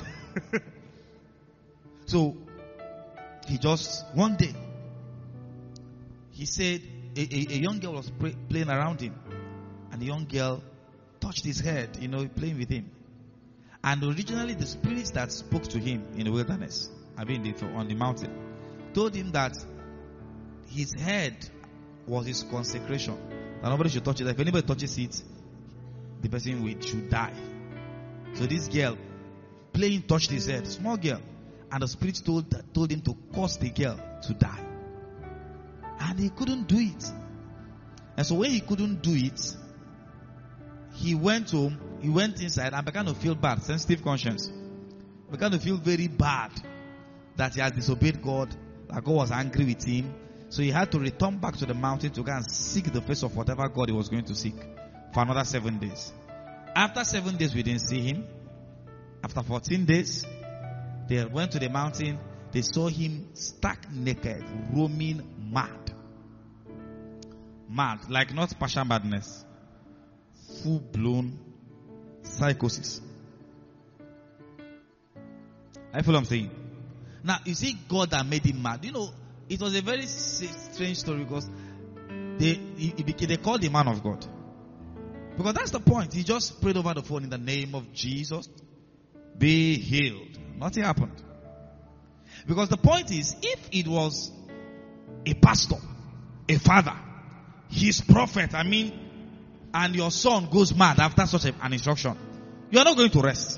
So he just one day he said a, a, a young girl was play, playing around him, and the young girl touched his head, you know, playing with him. And originally the spirits that spoke to him in the wilderness, I mean on the mountain, told him that his head was his consecration. That nobody should touch it. If anybody touches it, the person will, should die. So this girl playing touched his head, small girl. And the spirit told, told him to cause the girl to die. And he couldn't do it. And so when he couldn't do it, he went home, he went inside and began to feel bad, sensitive conscience. Began to feel very bad that he has disobeyed God, that God was angry with him. So he had to return back to the mountain to go and seek the face of whatever God he was going to seek for another seven days. After seven days, we didn't see him. After fourteen days, they went to the mountain. They saw him stark naked, roaming mad. Mad, like not partial madness. Full-blown psychosis. I feel what I'm saying. Now, you see, God that made him mad. You know, it was a very strange story because they, he, he became, they called the man of God. Because that's the point. He just prayed over the phone in the name of Jesus. Be healed. Nothing happened. Because the point is, if it was a pastor, a father, his prophet, I mean, and your son goes mad after such an instruction, you are not going to rest.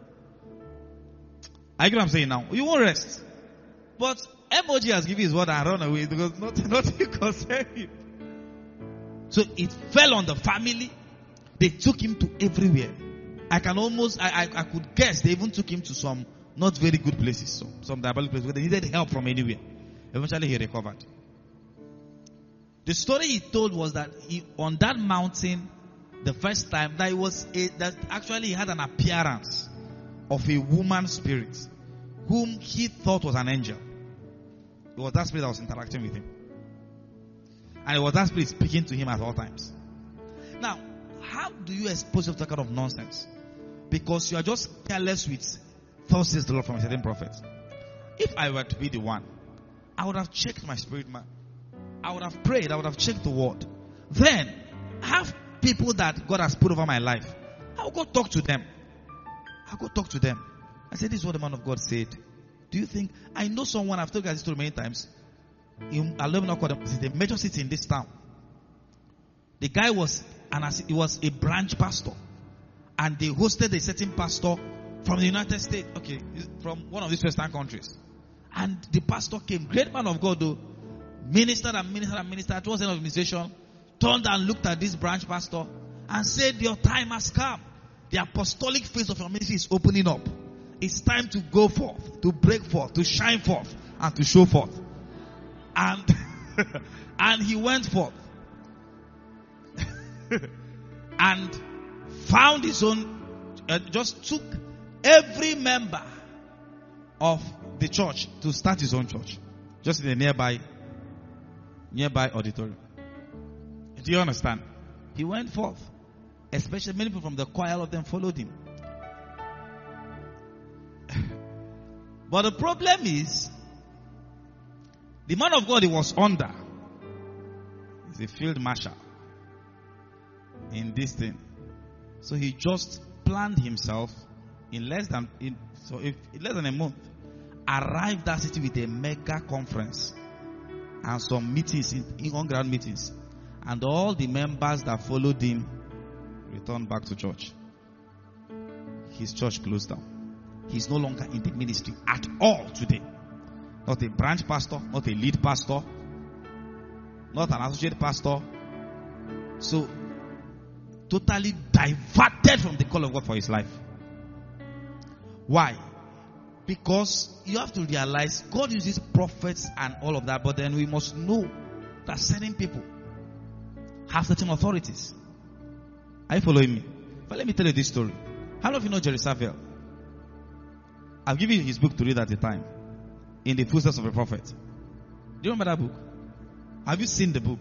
I get what I'm saying now. You won't rest. But M O G has given his word and run away because nothing, nothing concerns him. So it fell on the family. They took him to everywhere. I can almost, I, I, I could guess they even took him to some not very good places, so, some diabolical places where they needed help from anywhere. Eventually he recovered. The story he told was that he, on that mountain, the first time, that it was a, that actually he had an appearance of a woman spirit whom he thought was an angel. It was that spirit that was interacting with him. And it was that spirit speaking to him at all times. Now, how do you expose yourself to that kind of nonsense? Because you are just careless with thus says the Lord from a certain prophet. If I were to be the one, I would have checked my spirit man. I would have prayed. I would have checked the word. Then, have people that God has put over my life. I will go talk to them. I'll go talk to them. I said, this is what the man of God said. Do you think, I know someone, I've told you guys this story many times. In Alumina, it's a major city in this town. The guy was, and he was a branch pastor. And they hosted a certain pastor from the United States. Okay, from one of these Western countries. And the pastor came, great man of God though, ministered and ministered and ministered towards the end of the administration, turned and looked at this branch pastor and said, your time has come. The apostolic phase of your ministry is opening up. It's time to go forth, to break forth, to shine forth, and to show forth. And, and he went forth. And found his own, uh, just took every member of the church to start his own church. Just in a nearby, nearby auditorium. Do you understand? He went forth. Especially many people from the choir, all of them followed him. But the problem is, the man of God he was under is a field marshal in this thing. So he just planned himself in less than in so if in less than a month, arrived that city with a mega conference and some meetings in, in on-ground meetings, and all the members that followed him returned back to church. His church closed down. He's no longer in the ministry at all today. Not a branch pastor, not a lead pastor, not an associate pastor. So, totally diverted from the call of God for his life. Why? Because you have to realize God uses prophets and all of that, but then we must know that certain people have certain authorities. Are you following me? But let me tell you this story. How many of you know Jerry Savelle? I've given you his book to read at the time. In the Footsteps of a Prophet. Do you remember that book? Have you seen the book?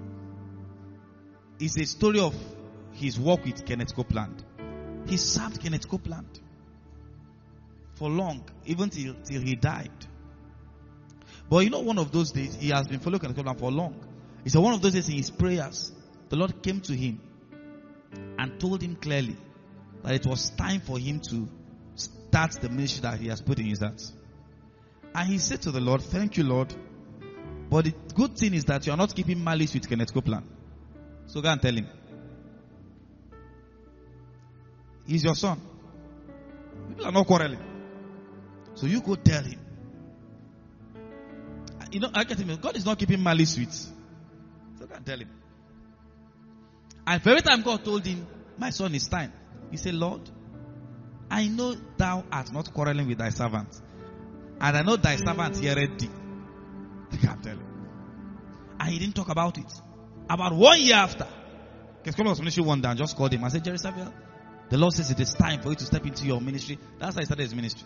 It's a story of his work with Kenneth Copeland. He served Kenneth Copeland for long, even till, till he died. But you know, one of those days, he has been following Kenneth Copeland for long. He said one of those days in his prayers, the Lord came to him and told him clearly that it was time for him to start the ministry that he has put in his heart. And he said to the Lord, thank you, Lord. But the good thing is that you are not keeping malice with Kenneth Copeland. So go and tell him. He's your son. People are not quarreling. So you go tell him. You know, I get him. God is not keeping malice with. So go and tell him. And for every time God told him, my son, it's time. He said, Lord, I know thou art not quarreling with thy servant. And I know thy servant heareth thee. I can't tell him. And he didn't talk about it. About one year after, because God was ministry one day and just called him. I said, Jerry Savelle, the Lord says it is time for you to step into your ministry. That's how he started his ministry.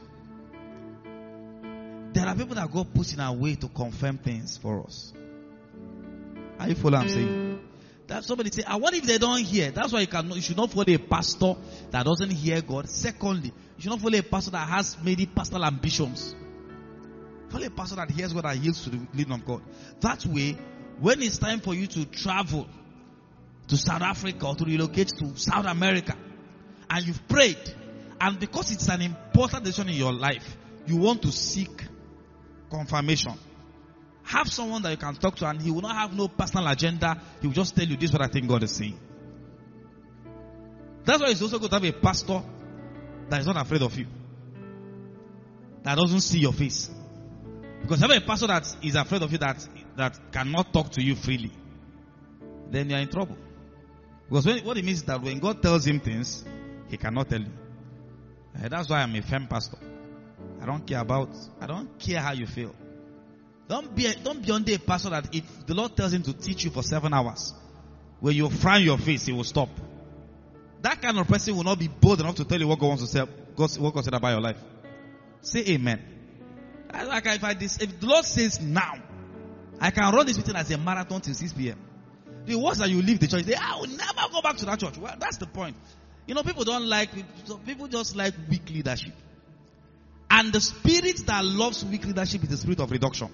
There are people that God puts in our way to confirm things for us. Are you following what I'm saying? That somebody say, I wonder if they don't hear. That's why you can. You should not follow a pastor that doesn't hear God. Secondly, you should not follow a pastor that has many pastoral ambitions. Follow a pastor that hears God and yields to the leading of God. That way, when it's time for you to travel to South Africa or to relocate to South America, and you've prayed, and because it's an important decision in your life, you want to seek confirmation. Have someone that you can talk to, and he will not have no personal agenda. He will just tell you, this is what I think God is saying. That's why it's also good to have a pastor that is not afraid of you, that doesn't see your face. Because have a pastor that is afraid of you, that that cannot talk to you freely, then you are in trouble. Because when, what it means is that when God tells him things, he cannot tell you. And that's why I'm a firm pastor. I don't care about, I don't care how you feel. Don't be, don't be under a pastor that if the Lord tells him to teach you for seven hours, when you frown your face, he will stop. That kind of person will not be bold enough to tell you what God wants to say, God, what God said about your life. Say amen. Like if, I, if the Lord says now, I can run this meeting as a marathon till six p.m. The worst that you leave the church, they, I will never go back to that church. Well, that's the point. You know, people don't like, people just like weak leadership. And the spirit that loves weak leadership is the spirit of reduction.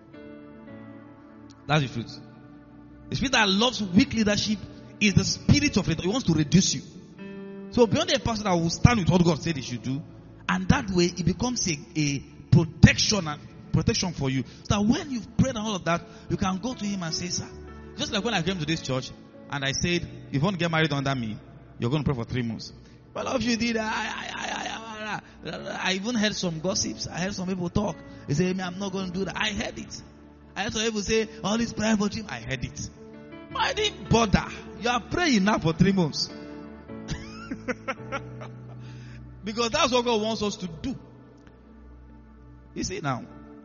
That's the truth. The spirit that loves weak leadership is the spirit of reduction. It wants to reduce you. So beyond a person that will stand with what God said he should do, and that way it becomes a, a protection and protection for you. So that when you've prayed and all of that, you can go to him and say, sir, just like when I came to this church and I said, if you want to get married under me, you're going to pray for three months. Well, if you did, I, I, I, I, I, I even heard some gossips. I heard some people talk. They say, I'm not going to do that. I heard it. I heard some people say, all this prayer for him. I heard it. But I didn't bother. You are praying now for three months. Because that's what God wants us to do. You see now.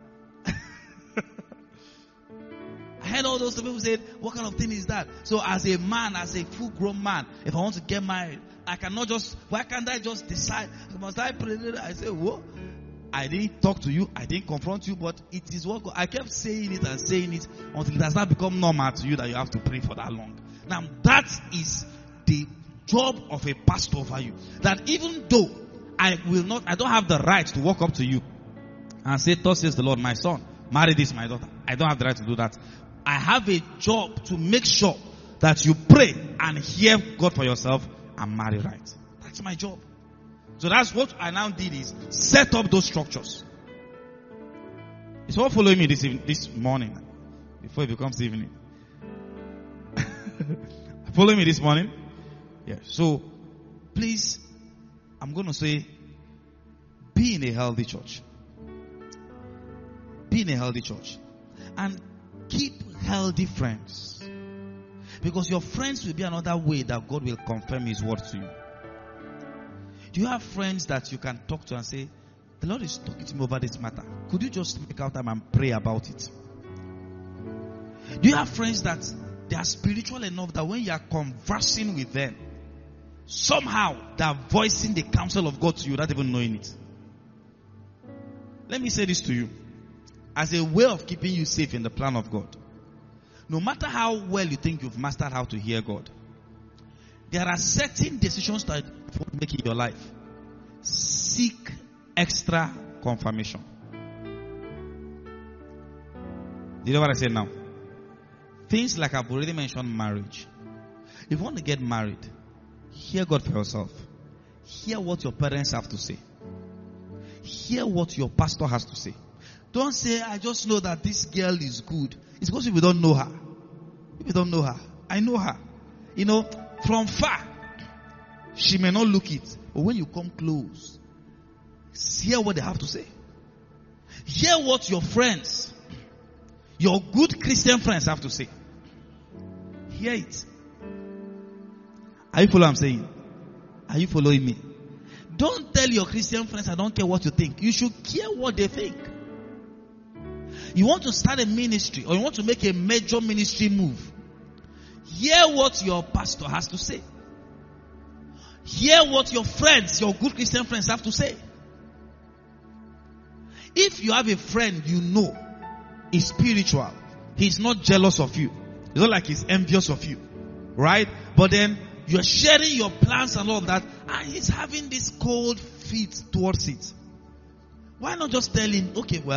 I heard all those people say, what kind of thing is that? So as a man, as a full grown man, if I want to get married, I cannot just, why can't I just decide? Must I pray? I say, what? I didn't talk to you, I didn't confront you, but it is what God, I kept saying it and saying it until it has not become normal to you that you have to pray for that long. Now that is the job of a pastor over you. That even though I will not, I don't have the right to walk up to you and say, thus says the Lord, my son, marry this, my daughter. I don't have the right to do that. I have a job to make sure that you pray and hear God for yourself and marry right. That's my job. So that's what I now did, is set up those structures. It's all following me this evening, this morning before it becomes evening. Follow me this morning? Yeah. So please, I'm going to say, be in a healthy church. Be in a healthy church. And keep healthy friends. Because your friends will be another way that God will confirm his word to you. Do you have friends that you can talk to and say, the Lord is talking to me over this matter. Could you just make out time and pray about it? Do you have friends that they are spiritual enough that when you are conversing with them, somehow they are voicing the counsel of God to you without even knowing it? Let me say this to you. As a way of keeping you safe in the plan of God. No matter how well you think you've mastered how to hear God, there are certain decisions that you want to make in your life. Seek extra confirmation. Do you know what I said now? Things like I've already mentioned marriage. If you want to get married, hear God for yourself. Hear what your parents have to say. Hear what your pastor has to say. Don't say, I just know that this girl is good. It's because if you don't know her. If you don't know her. I know her. You know, from far, she may not look it. But when you come close, hear what they have to say. Hear what your friends, your good Christian friends have to say. Hear it. Are you following what I'm saying? Are you following me? Don't tell your Christian friends, I don't care what you think. You should care what they think. You want to start a ministry or you want to make a major ministry move. Hear what your pastor has to say. Hear what your friends, your good Christian friends have to say. If you have a friend you know is spiritual, he's not jealous of you. It's not like he's envious of you. Right? But then you're sharing your plans and all of that, and he's having this cold feet towards it. Why not just tell him, okay, well,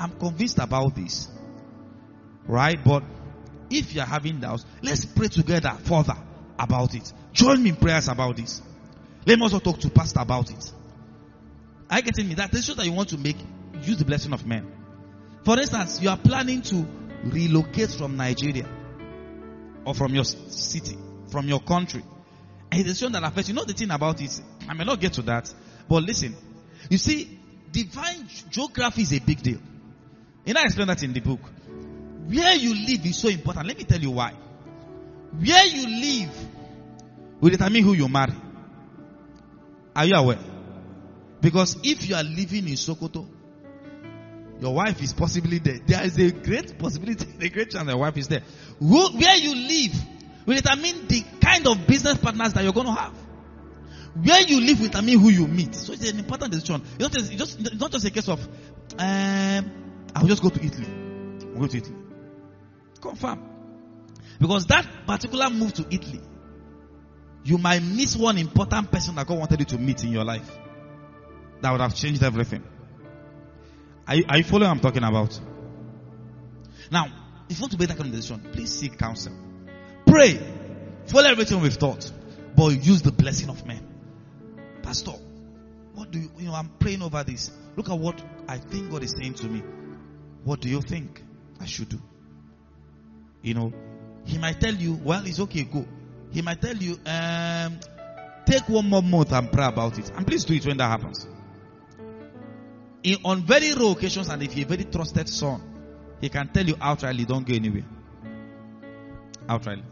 I'm convinced about this. Right? But if you're having doubts, let's pray together further about it. Join me in prayers about this. Let me also talk to pastor about it. Are you getting me? That decision that you want to make, use the blessing of men. For instance, you are planning to relocate from Nigeria or from your city, from your country. And a decision that affects you. Know the thing about it, I may not get to that, but listen. You see, divine geography is a big deal. You know, I explained that in the book. Where you live is so important. Let me tell you why. Where you live will determine who you marry. Are you aware? Because if you are living in Sokoto, your wife is possibly there. There is a great possibility, a great chance your wife is there. Where you live will determine the kind of business partners that you're going to have. Where you live will determine who you meet. So it's an important decision. It's not just, it's just, it's not just a case of, um, I'll just go to Italy. I'll go to Italy. Confirm. Because that particular move to Italy, you might miss one important person that God wanted you to meet in your life. That would have changed everything. Are you, are you following what I'm talking about? Now, if you want to make that kind of decision, please seek counsel. Pray. Follow everything we've taught. But use the blessing of men. Pastor, what do you, you know, I'm praying over this. Look at what I think God is saying to me. What do you think I should do? You know, he might tell you, well, it's okay, go. He might tell you, um, take one more month and pray about it. And please do it when that happens. In, on very rare occasions, and if you're a very trusted son, he can tell you outrightly, don't go anywhere. Outrightly.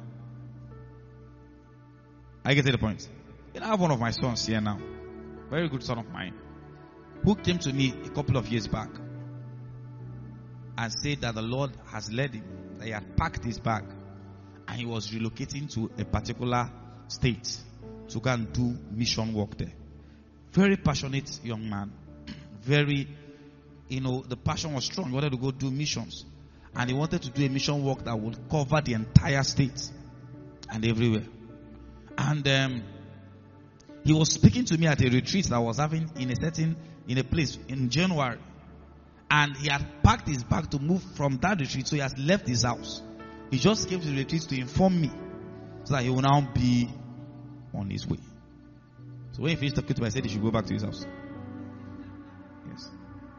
I get to the point. You know, I have one of my sons here now. Very good son of mine. Who came to me a couple of years back and said that the Lord has led him. That he had packed his bag and he was relocating to a particular state to go and do mission work there. Very passionate young man. Very, you know, the passion was strong. He wanted to go do missions. And he wanted to do a mission work that would cover the entire state and everywhere. And um, he was speaking to me at a retreat that I was having in a certain, in a place in January. And he had packed his bag to move from that retreat, so he has left his house. He just came to the retreat to inform me so that he will now be on his way. So when he finished talking to me, I said he should go back to his house. Yes.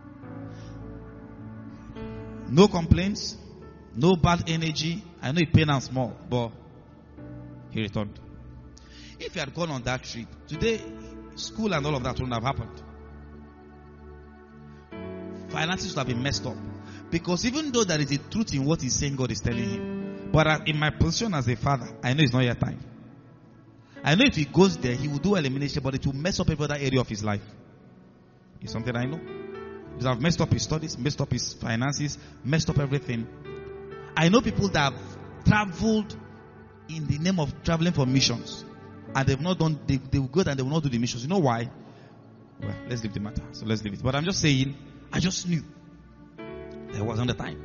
No complaints, no bad energy. I know he paid out small, but he returned. If he had gone on that trip, today, school and all of that wouldn't have happened. Finances would have been messed up. Because even though there is a truth in what he's saying, God is telling him. But in my position as a father, I know it's not yet time. I know if he goes there, he will do elimination, but it will mess up every other area of his life. It's something I know. He would have messed up his studies, messed up his finances, messed up everything. I know people that have traveled in the name of traveling for missions. And they've not done, they, they will go and they will not do the missions. You know why? Well, let's leave the matter. So let's leave it. But I'm just saying, I just knew there wasn't the time.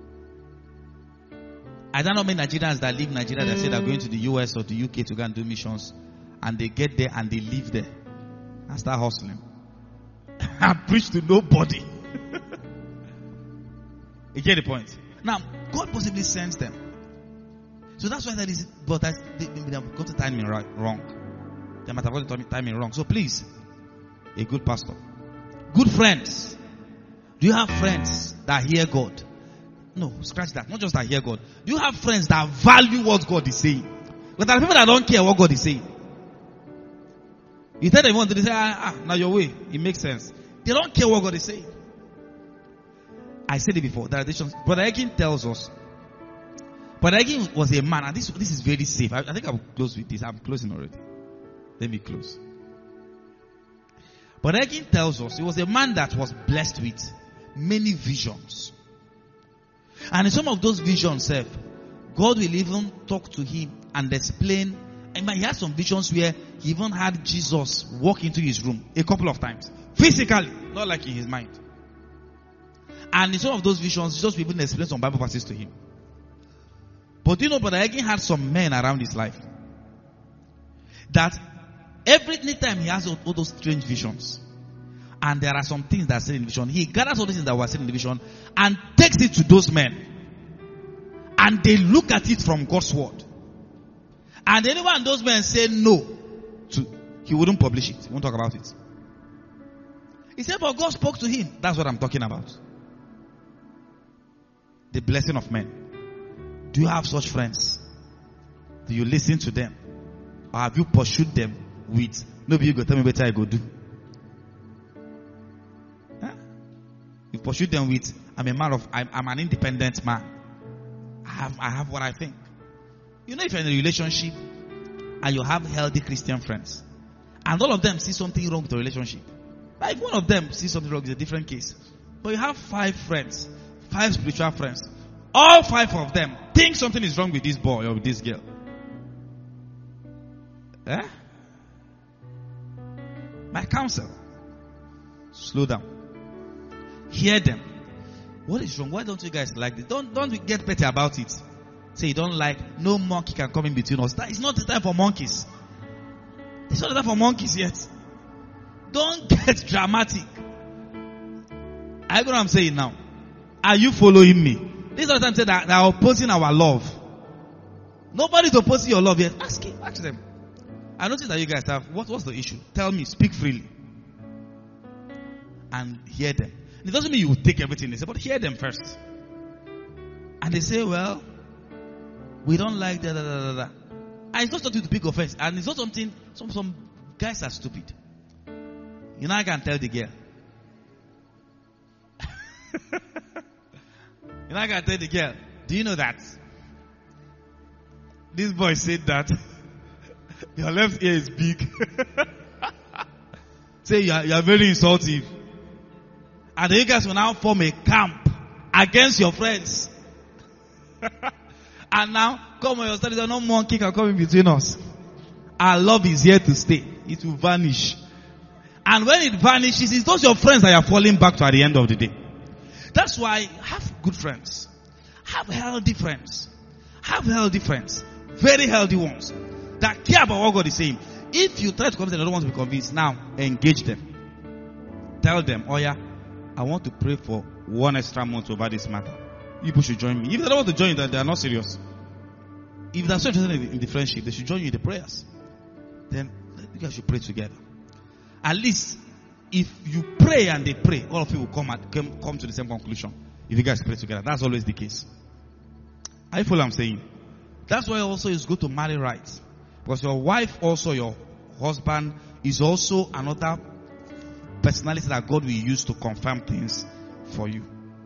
I don't know many Nigerians that leave Nigeria that say they're going to the U S or the U K to go and do missions, and they get there and they live there and start hustling. I preach to nobody. You get the point? Now, God possibly sends them. So that's why that is, but that's, they, they have got the timing right, wrong. They might have got the timing wrong. So please, a good pastor, good friends. Do you have friends that hear God? No, scratch that. Not just that hear God. Do you have friends that value what God is saying? But there are people that don't care what God is saying. You tell them one, they say, ah, ah, now your way. It makes sense. They don't care what God is saying. I said it before. There are additions. Brother Ekin tells us. Brother Ekin was a man, and this this is very safe. I, I think I'm close with this. I'm closing already. Let me close. Brother Ekin tells us he was a man that was blessed with many visions. And in some of those visions, eh, God will even talk to him and explain. And he had some visions where he even had Jesus walk into his room a couple of times. Physically, not like in his mind. And in some of those visions, Jesus will even explain some Bible verses to him. But you know, Brother Ekin had some men around his life that every time he has all those strange visions, and there are some things that are said in the vision. He gathers all the things that were said in the vision and takes it to those men. And they look at it from God's word. And anyone those men say no to, he wouldn't publish it. He won't talk about it. He said, but God spoke to him. That's what I'm talking about. The blessing of men. Do you have such friends? Do you listen to them? Or have you pursued them with, nobody you go tell me better I go do? Huh? You pursued them with, I'm a man of, I'm, I'm an independent man. I have, I have what I think. You know, if you're in a relationship and you have healthy Christian friends, and all of them see something wrong with the relationship, like one of them sees something wrong, it's a different case. But you have five friends, five spiritual friends. All five of them think something is wrong with this boy or with this girl. Eh? My counsel. Slow down. Hear them. What is wrong? Why don't you guys like this? Don't don't get petty about it. Say you don't like, no monkey can come in between us. That is not the time for monkeys. It's not the time for monkeys yet. Don't get dramatic. I know what I'm saying now. Are you following me? This is what I'm saying, that they are opposing our love. Nobody's opposing your love yet. Ask him, ask them. I noticed that you guys have, what was the issue? Tell me, speak freely. And hear them. It doesn't mean you will take everything they say, but hear them first. And they say, well, we don't like that, da, da, da, da. And it's not something to big offense. And it's not something, some, some guys are stupid. You know, I can tell the girl. You know, I can tell the girl, do you know that? This boy said that your left ear is big. Say you are, you are very insultive. And you guys will now form a camp against your friends. And now, come on your studies, no monkey can come in between us. Our love is here to stay. It will vanish. And when it vanishes, it's those your friends that are falling back to at the end of the day. That's why have good friends. Have healthy friends. Have healthy friends. Very healthy ones. That care about what God is saying. If you try to convince them, they don't want to be convinced, now engage them. Tell them, oh yeah, I want to pray for one extra month over this matter. You people should join me. If they don't want to join you, they are not serious. If they're so interested in the friendship, they should join you in the prayers. Then you guys should pray together. At least, if you pray and they pray, all of you will come and come, come to the same conclusion. If you guys pray together, that's always the case. I feel what I'm saying. That's why also it's good to marry right, because your wife, also your husband, is also another personality that God will use to confirm things for you.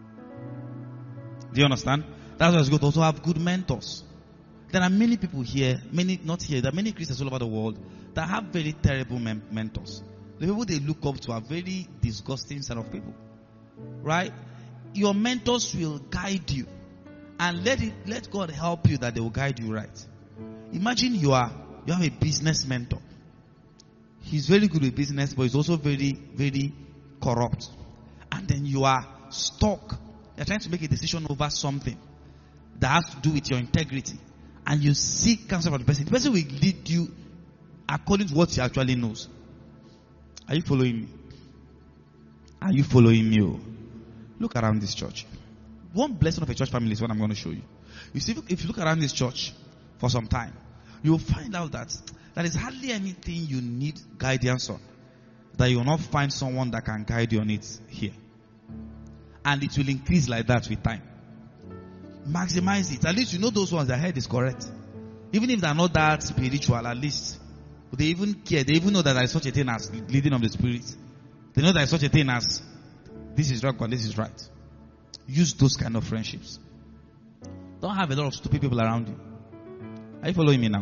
Do you understand? That's why it's good to also have good mentors. There are many people here, many not here, there are many Christians all over the world that have very terrible men- mentors. The people they look up to are very disgusting set of people. Right? Your mentors will guide you. And let it let God help you that they will guide you right. Imagine you are you have a business mentor. He's very good with business, but he's also very, very corrupt. And then you are stuck. You're trying to make a decision over something that has to do with your integrity. And you seek counsel from the person. The person will lead you according to what he actually knows. Are you following me? Are you following me? Oh? Look around this church. One blessing of a church family is what I'm going to show you. You see, if you look around this church for some time, you will find out that there is hardly anything you need guidance on that you will not find someone that can guide you on it here. And it will increase like that with time. Maximize it. At least you know those ones, their head is correct. Even if they're not that spiritual, at least they even care. They even know that there is such a thing as leading of the Spirit. They know there is such a thing as this is wrong and this is right. Use those kind of friendships. Don't have a lot of stupid people around you. Are you following me now?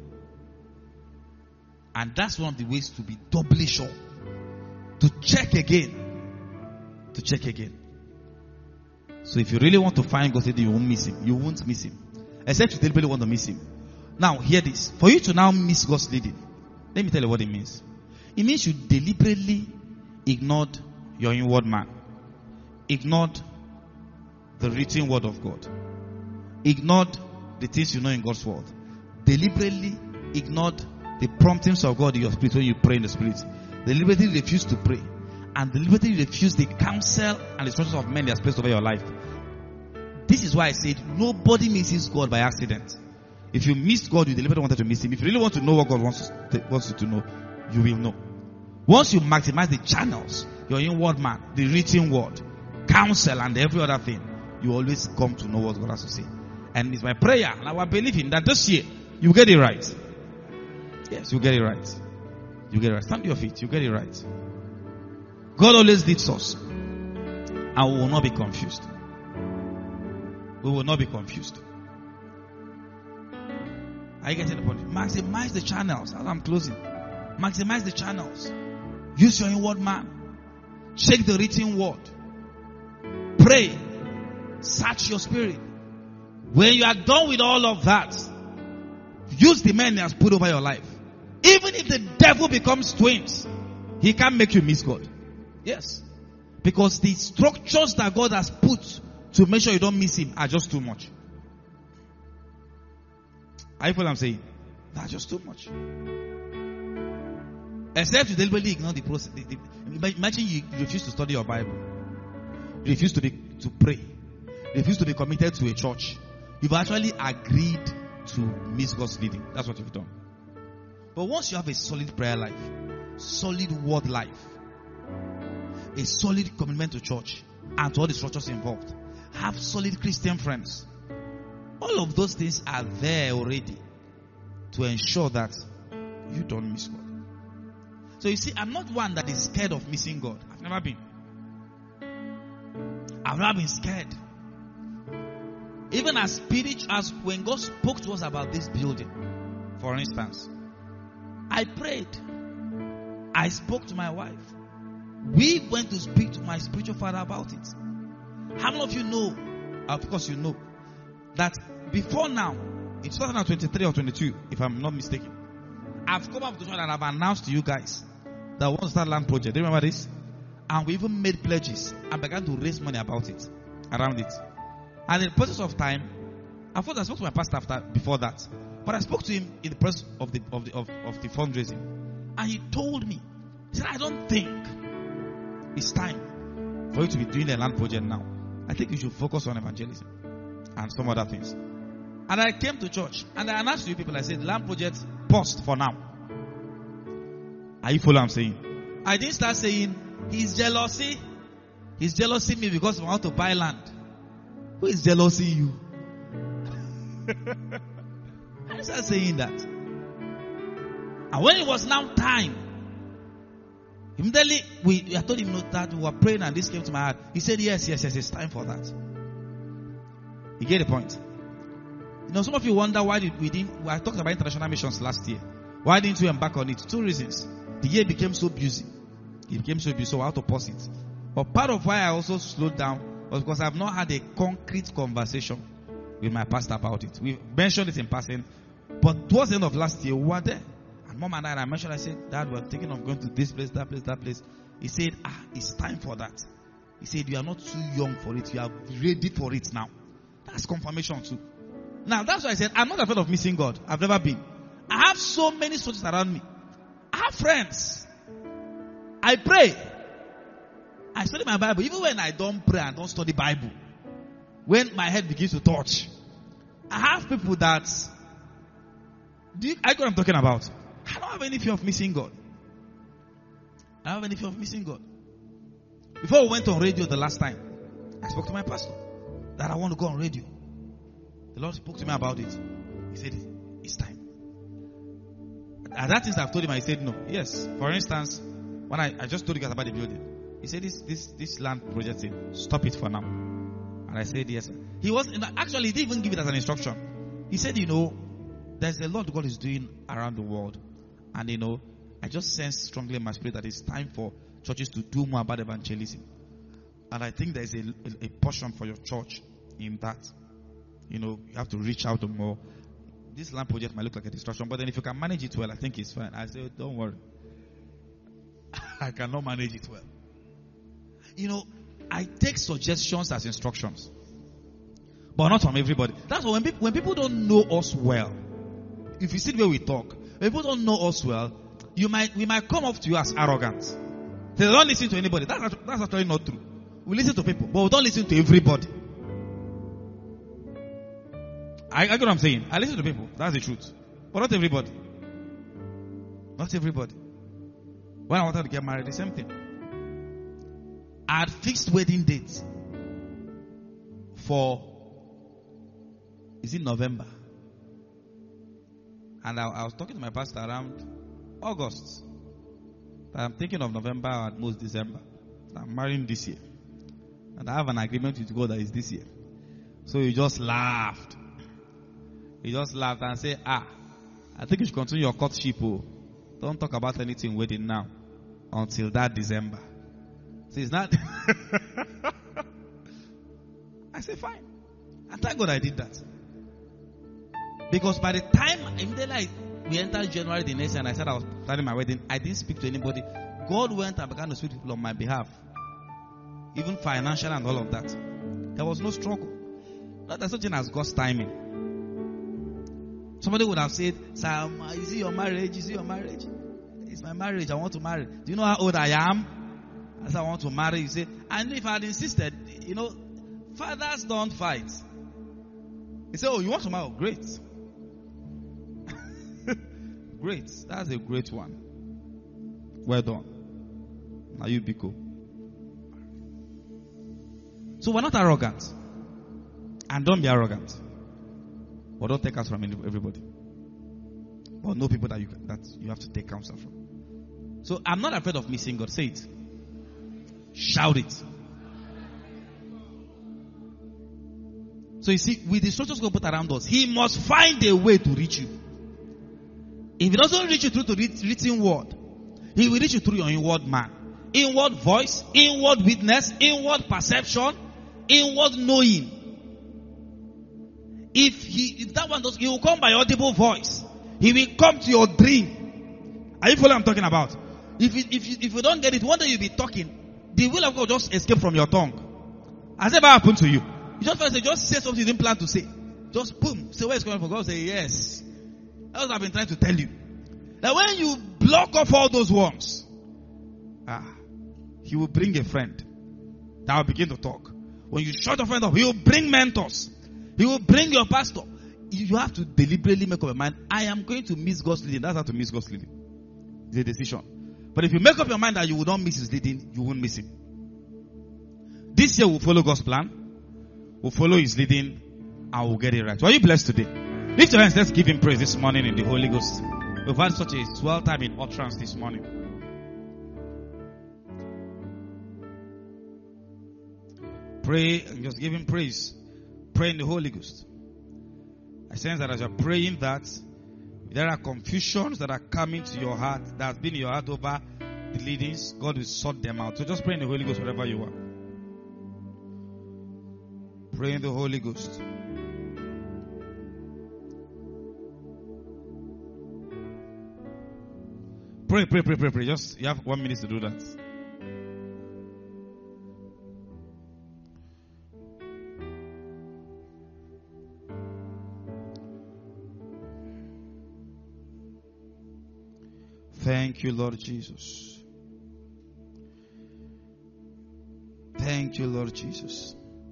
And that's one of the ways to be doubly sure. To check again. To check again. So if you really want to find God, you won't miss him. You won't miss him. Except you deliberately want to miss him. Now, hear this. For you to now miss God's leading, let me tell you what it means. It means you deliberately ignored your inward man. Ignored the written word of God. Ignored the things you know in God's word. Deliberately ignored the promptings of God in your spirit when you pray in the spirit. Deliberately refused to pray. and deliberately refuse the counsel and the instructions of men that are placed over your life. This is why I said nobody misses God by accident. If you missed God, you deliberately wanted to miss Him. If you really want to know what God wants, to, wants you to know, you will know. Once you maximize the channels, your inward man, the written word, counsel, and every other thing, you always come to know what God has to say. And it's my prayer and our belief in that this year you get it right. Yes, you get it right. You get it right. Stand to your feet. You get it right. God always leads us, and we will not be confused. We will not be confused. Are you getting the point? Maximize the channels. As I'm closing, maximize the channels. Use your inward man. Check the written word. Pray. Search your spirit. When you are done with all of that, use the men He has put over your life. Even if the devil becomes twins, he can't make you miss God. Yes. Because the structures that God has put to make sure you don't miss Him are just too much. Are you following what I'm saying? That's just too much. Except you deliberately ignore the process. The, the, imagine you refuse to study your Bible. You refuse to be to pray. You refuse to be committed to a church. You've actually agreed to miss God's leading. That's what you've done. But once you have a solid prayer life, solid word life, a solid commitment to church and to all the structures involved, have solid Christian friends, all of those things are there already to ensure that you don't miss God. So you see, I'm not one that is scared of missing God. I've never been. I've never been scared. Even as spiritual, as when God spoke to us about this building, for instance, I prayed. I spoke to my wife. We went to speak to my spiritual father about it. How many of you know, of course you know, that before now, in twenty twenty-three or twenty-two, if I'm not mistaken, I've come up to and I've announced to you guys that I want to start land project. Do you remember this? And we even made pledges and began to raise money about it, around it. And in the process of time, I thought I spoke to my pastor after before that, but I spoke to him in the process of the of the of, of the fundraising, and he told me, he said, "I don't think it's time for you to be doing a land project now. I think you should focus on evangelism and some other things." And I came to church and I announced to you people, I said, "Land project paused for now." Are you following what I'm saying? I didn't start saying he's jealousy. He's jealousy me because I want to buy land. Who is jealousy you? I didn't start saying that. And when it was now time, immediately we I told him no, that we were praying and this came to my heart. He said, yes, yes, yes, it's time for that. You get the point? You know, some of you wonder why did we didn't. I talked about international missions last year. Why didn't we embark on it? Two reasons. The year became so busy. It became so busy, so I had to pause it. But part of why I also slowed down was because I've not had a concrete conversation with my pastor about it. We mentioned it in passing, but towards the end of last year, we were there. And Mom and I, and I mentioned, I said, "Dad, we're thinking of going to this place, that place, that place." He said, "Ah, it's time for that." He said, "You are not too young for it. You are ready for it now." That's confirmation too. Now, that's why I said, I'm not afraid of missing God. I've never been. I have so many sources around me. I have friends. I pray. I study my Bible. Even when I don't pray and don't study Bible, when my head begins to touch, I have people that, do you, I know what I'm talking about. I don't have any fear of missing God. I don't have any fear of missing God. Before we went on radio the last time, I spoke to my pastor that I want to go on radio. The Lord spoke to me about it. He said, it's time. And that things I've told him, I said no. Yes. For instance, when I, I just told you guys about the building, he said, this this this land project thing, stop it for now. And I said, yes. He was actually, he didn't even give it as an instruction. He said, you know, there's a lot God is doing around the world. And you know, I just sense strongly in my spirit that it's time for churches to do more about evangelism. And I think there's a, a, a portion for your church in that. You know, you have to reach out to more. This land project might look like a distraction, but then if you can manage it well, I think it's fine. I say, don't worry. I cannot manage it well. You know, I take suggestions as instructions, but not from everybody. That's why when people, when people don't know us well, if you see the way we talk, when people don't know us well, you might we might come off to you as arrogant. They don't listen to anybody. That's, that's actually not true. We listen to people, but we don't listen to everybody. I, I get what I'm saying. I listen to people. That's the truth. But not everybody. Not everybody. When I wanted to get married, the same thing. I had fixed wedding dates for, is it November? And I, I was talking to my pastor around August. I'm thinking of November or at most December. I'm marrying this year. And I have an agreement with God that is this year. So he just laughed. He just laughed and said, ah, I think you should continue your courtship. Oh. Don't talk about anything wedding now until that December. So it's not. I said, fine. And thank God I did that. Because by the time immediately we entered January the next year and I said I was planning my wedding, I didn't speak to anybody. God went and began to speak to people on my behalf. Even financial and all of that. There was no struggle. There's such thing as God's timing. Somebody would have said, Sam, is it your marriage? Is it your marriage? It's my marriage. I want to marry. Do you know how old I am? I said, I want to marry. You say, and if I had insisted, you know, fathers don't fight. He said, oh, you want to marry? Great. Great. That's a great one. Well done. Now you be cool. So we're not arrogant. And don't be arrogant. But don't take us from everybody. But know people that you, that you have to take counsel from. So I'm not afraid of missing God. Say it. Shout it. So you see, with the structures God put around us, He must find a way to reach you. If He doesn't reach you through the written word, He will reach you through your inward man. Inward voice, inward witness, inward perception, inward knowing. If he, if that one does, he will come by audible voice. He will come to your dream. Are you following what I'm talking about? If you, if you, if you don't get it, one day you'll be talking, the will of God just escape from your tongue. Has it ever happened to you? You just say, just say something you didn't plan to say. Just boom, say where it's coming from. God say yes. That's what I've been trying to tell you. That when you block off all those worms, ah, He will bring a friend that will begin to talk. When you shut your friend up, He will bring mentors. He will bring your pastor. You have to deliberately make up your mind. I am going to miss God's leading. That's how to miss God's leading. It's a decision. But if you make up your mind that you will not miss His leading, you won't miss Him. This year we'll follow God's plan. We'll follow His leading and we'll get it right. So are you blessed today? Lift your hands. Let's give Him praise this morning in the Holy Ghost. We've had such a swell time in utterance this morning. Pray and just give Him praise. Pray in the Holy Ghost. I sense that as you're praying that, there are confusions that are coming to your heart, that has been in your heart over the leadings. God will sort them out. So just pray in the Holy Ghost wherever you are. Pray in the Holy Ghost. Pray, pray, pray, pray, pray. Just, you have one minute to do that. Thank you, Lord Jesus. Thank you, Lord Jesus.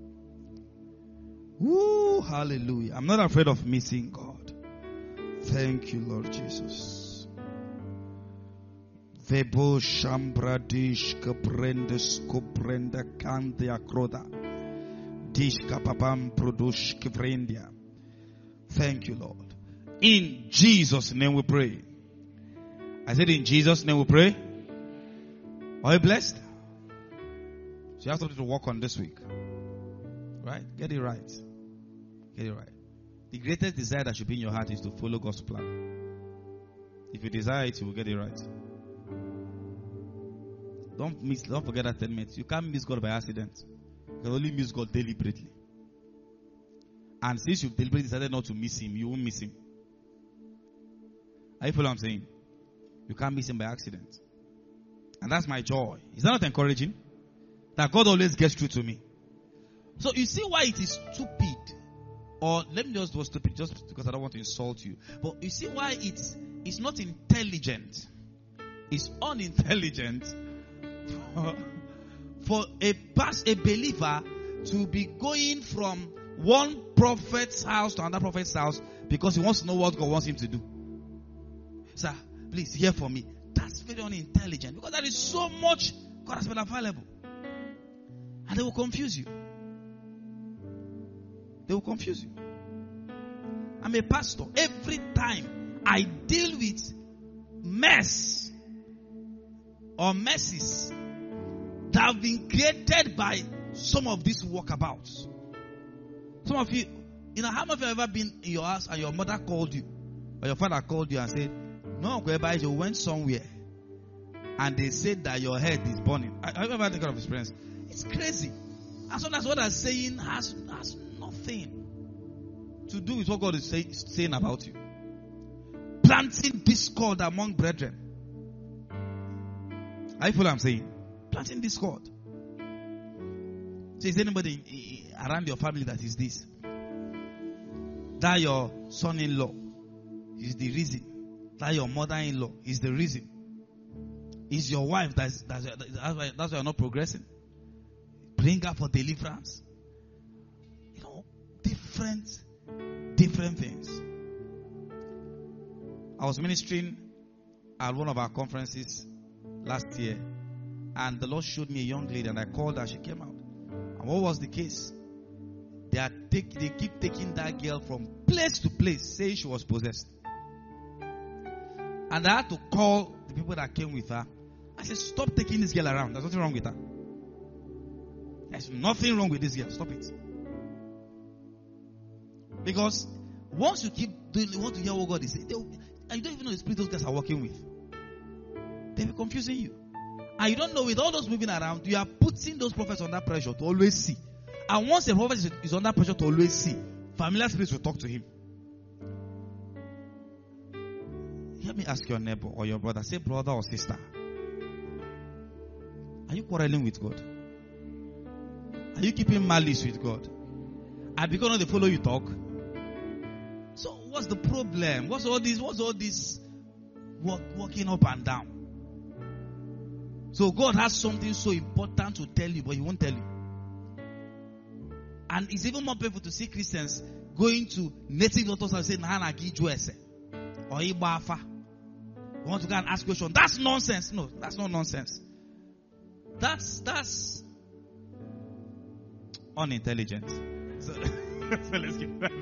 Woo, hallelujah. I'm not afraid of missing God. Thank you, Lord Jesus. Vebo shambradish kaprendes koprenda kandia kroda. Dishka papam prodush kivrendia. Thank you, Lord. In Jesus' name we pray. I said in Jesus' name we pray. Are you blessed? So you have something to work on this week. Right? Get it right. Get it right. The greatest desire that should be in your heart is to follow God's plan. If you desire it, you will get it right. Don't miss, don't forget that ten minutes. You can't miss God by accident. You can only miss God deliberately. And since you've deliberately decided not to miss Him, you won't miss Him. Are you following what I'm saying? You can't miss Him by accident. And that's my joy. Is that not encouraging? That God always gets through to me. So you see why it is stupid. Or let me just do stupid just because I don't want to insult you. But you see why it's, it's not intelligent. It's unintelligent For a past, a believer to be going from one prophet's house to another prophet's house because he wants to know what God wants him to do. Sir, please hear from me. That's very unintelligent because there is so much God has been available. And they will confuse you. They will confuse you. I'm a pastor. Every time I deal with mess or messes that have been created by some of these walkabouts. Some of you, you know, how much have you ever been in your house and your mother called you or your father called you and said, no, whereby you went somewhere and they said that your head is burning. I, I've ever had that kind of experience. It's crazy. And sometimes what I'm saying has, has nothing to do with what God is say, saying about you. Planting discord among brethren. Are you following what I'm saying? Planting discord. So is anybody around your family that is this? That your son-in-law is the reason. That your mother-in-law is the reason. Is your wife that's, that's, that's, why, that's why you're not progressing. Bring her for deliverance. You know, different, different things. I was ministering at one of our conferences last year, and the Lord showed me a young lady, and I called her. She came out. And what was the case? They are take, they keep taking that girl from place to place, saying she was possessed. And I had to call the people that came with her. I said, stop taking this girl around. There's nothing wrong with her. There's nothing wrong with this girl. Stop it. Because once you keep doing, you want to hear what God is saying, and you don't even know the spirit those guys are working with. They'll be confusing you. And you don't know, with all those moving around, you are putting those prophets under pressure to always see. And once a prophet is under pressure to always see, familiar spirits will talk to him. Let me ask your neighbor or your brother, say brother or sister, are you quarreling with God? Are you keeping malice with God? And because they follow you talk? So what's the problem? What's all this? What's all this walk, walking up and down? So God has something so important to tell you, but He won't tell you. And it's even more painful to see Christians going to native doctors and saying, "Nahana gijuese or ibafa." You want to go and ask questions? That's nonsense. No, that's not nonsense. That's that's unintelligent. So, so let's keep that.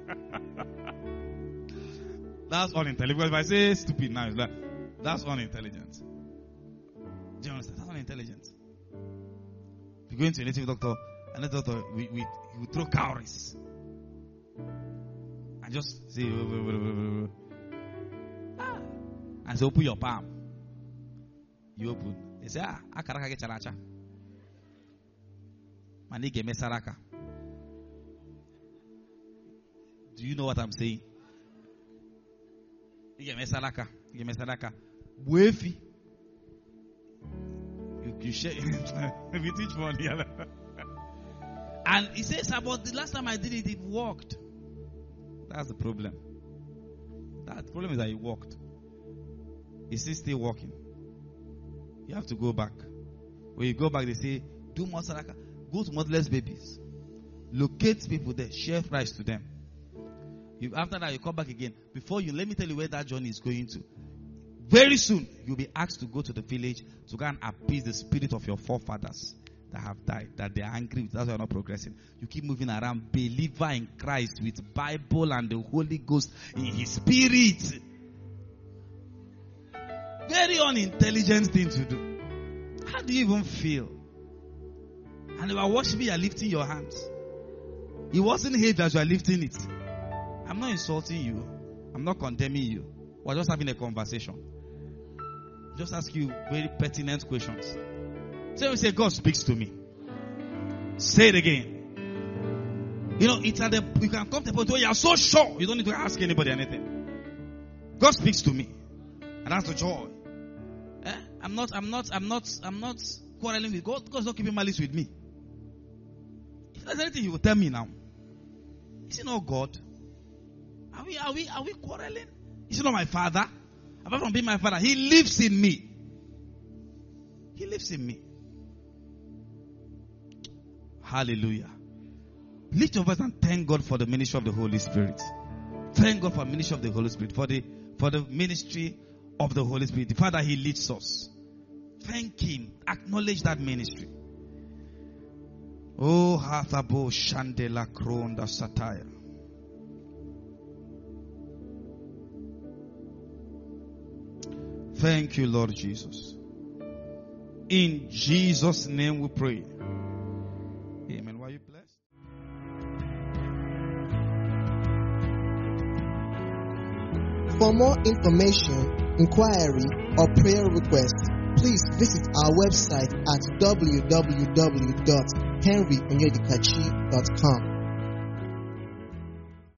That's unintelligent. Because if I say stupid now, it's like, that's unintelligent. Do you understand? That's unintelligent. If you go into a native doctor, a native doctor, we, we, we throw cowries. And just say, ah. And say, open your palm. You open. They say, ah, akaraka get chalacha. Manige mesaraka. Do you know what I'm saying? You mesalaka. You mesalaka. Buefi. You, you share. We teach one the other. And he says, about the last time I did it, it worked. That's the problem. That the problem is that it worked. It's still working. You have to go back. When you go back, they say, do more saraka. Go to motherless babies. Locate people there. Share rice to them. You, after that, you come back again. Before you, let me tell you where that journey is going to. Very soon, you'll be asked to go to the village to go and appease the spirit of your forefathers that have died, that they are angry with. That's why you're not progressing. You keep moving around, believer in Christ with Bible and the Holy Ghost in His spirit. Very unintelligent thing to do. How do you even feel? And you are watching me, you are lifting your hands. It wasn't hate as you are lifting it. I'm not insulting you. I'm not condemning you. We're just having a conversation. Just ask you very pertinent questions. So we say, God speaks to me. Say it again. You know, it's at the, you can come to the point where you are so sure you don't need to ask anybody anything. God speaks to me. And that's the joy. Eh? I'm not, I'm not, I'm not, I'm not quarreling with God. God's not keeping malice with me. If there's anything He will tell me now. Is it not God? Are we, are we, are we quarreling? Is he not my father? Apart from being my father, He lives in me. He lives in me. Hallelujah. Lift your voice and thank God for the ministry of the Holy Spirit. Thank God for the ministry of the Holy Spirit. For the for the ministry of the Holy Spirit. The fact that He leads us. Thank Him. Acknowledge that ministry. Oh, Hathabo Shandela Kronda Satire. Thank you, Lord Jesus. In Jesus' name we pray. Amen. Were you blessed? For more information, inquiry, or prayer request, please visit our website at w w w dot henry onyedikachi dot com.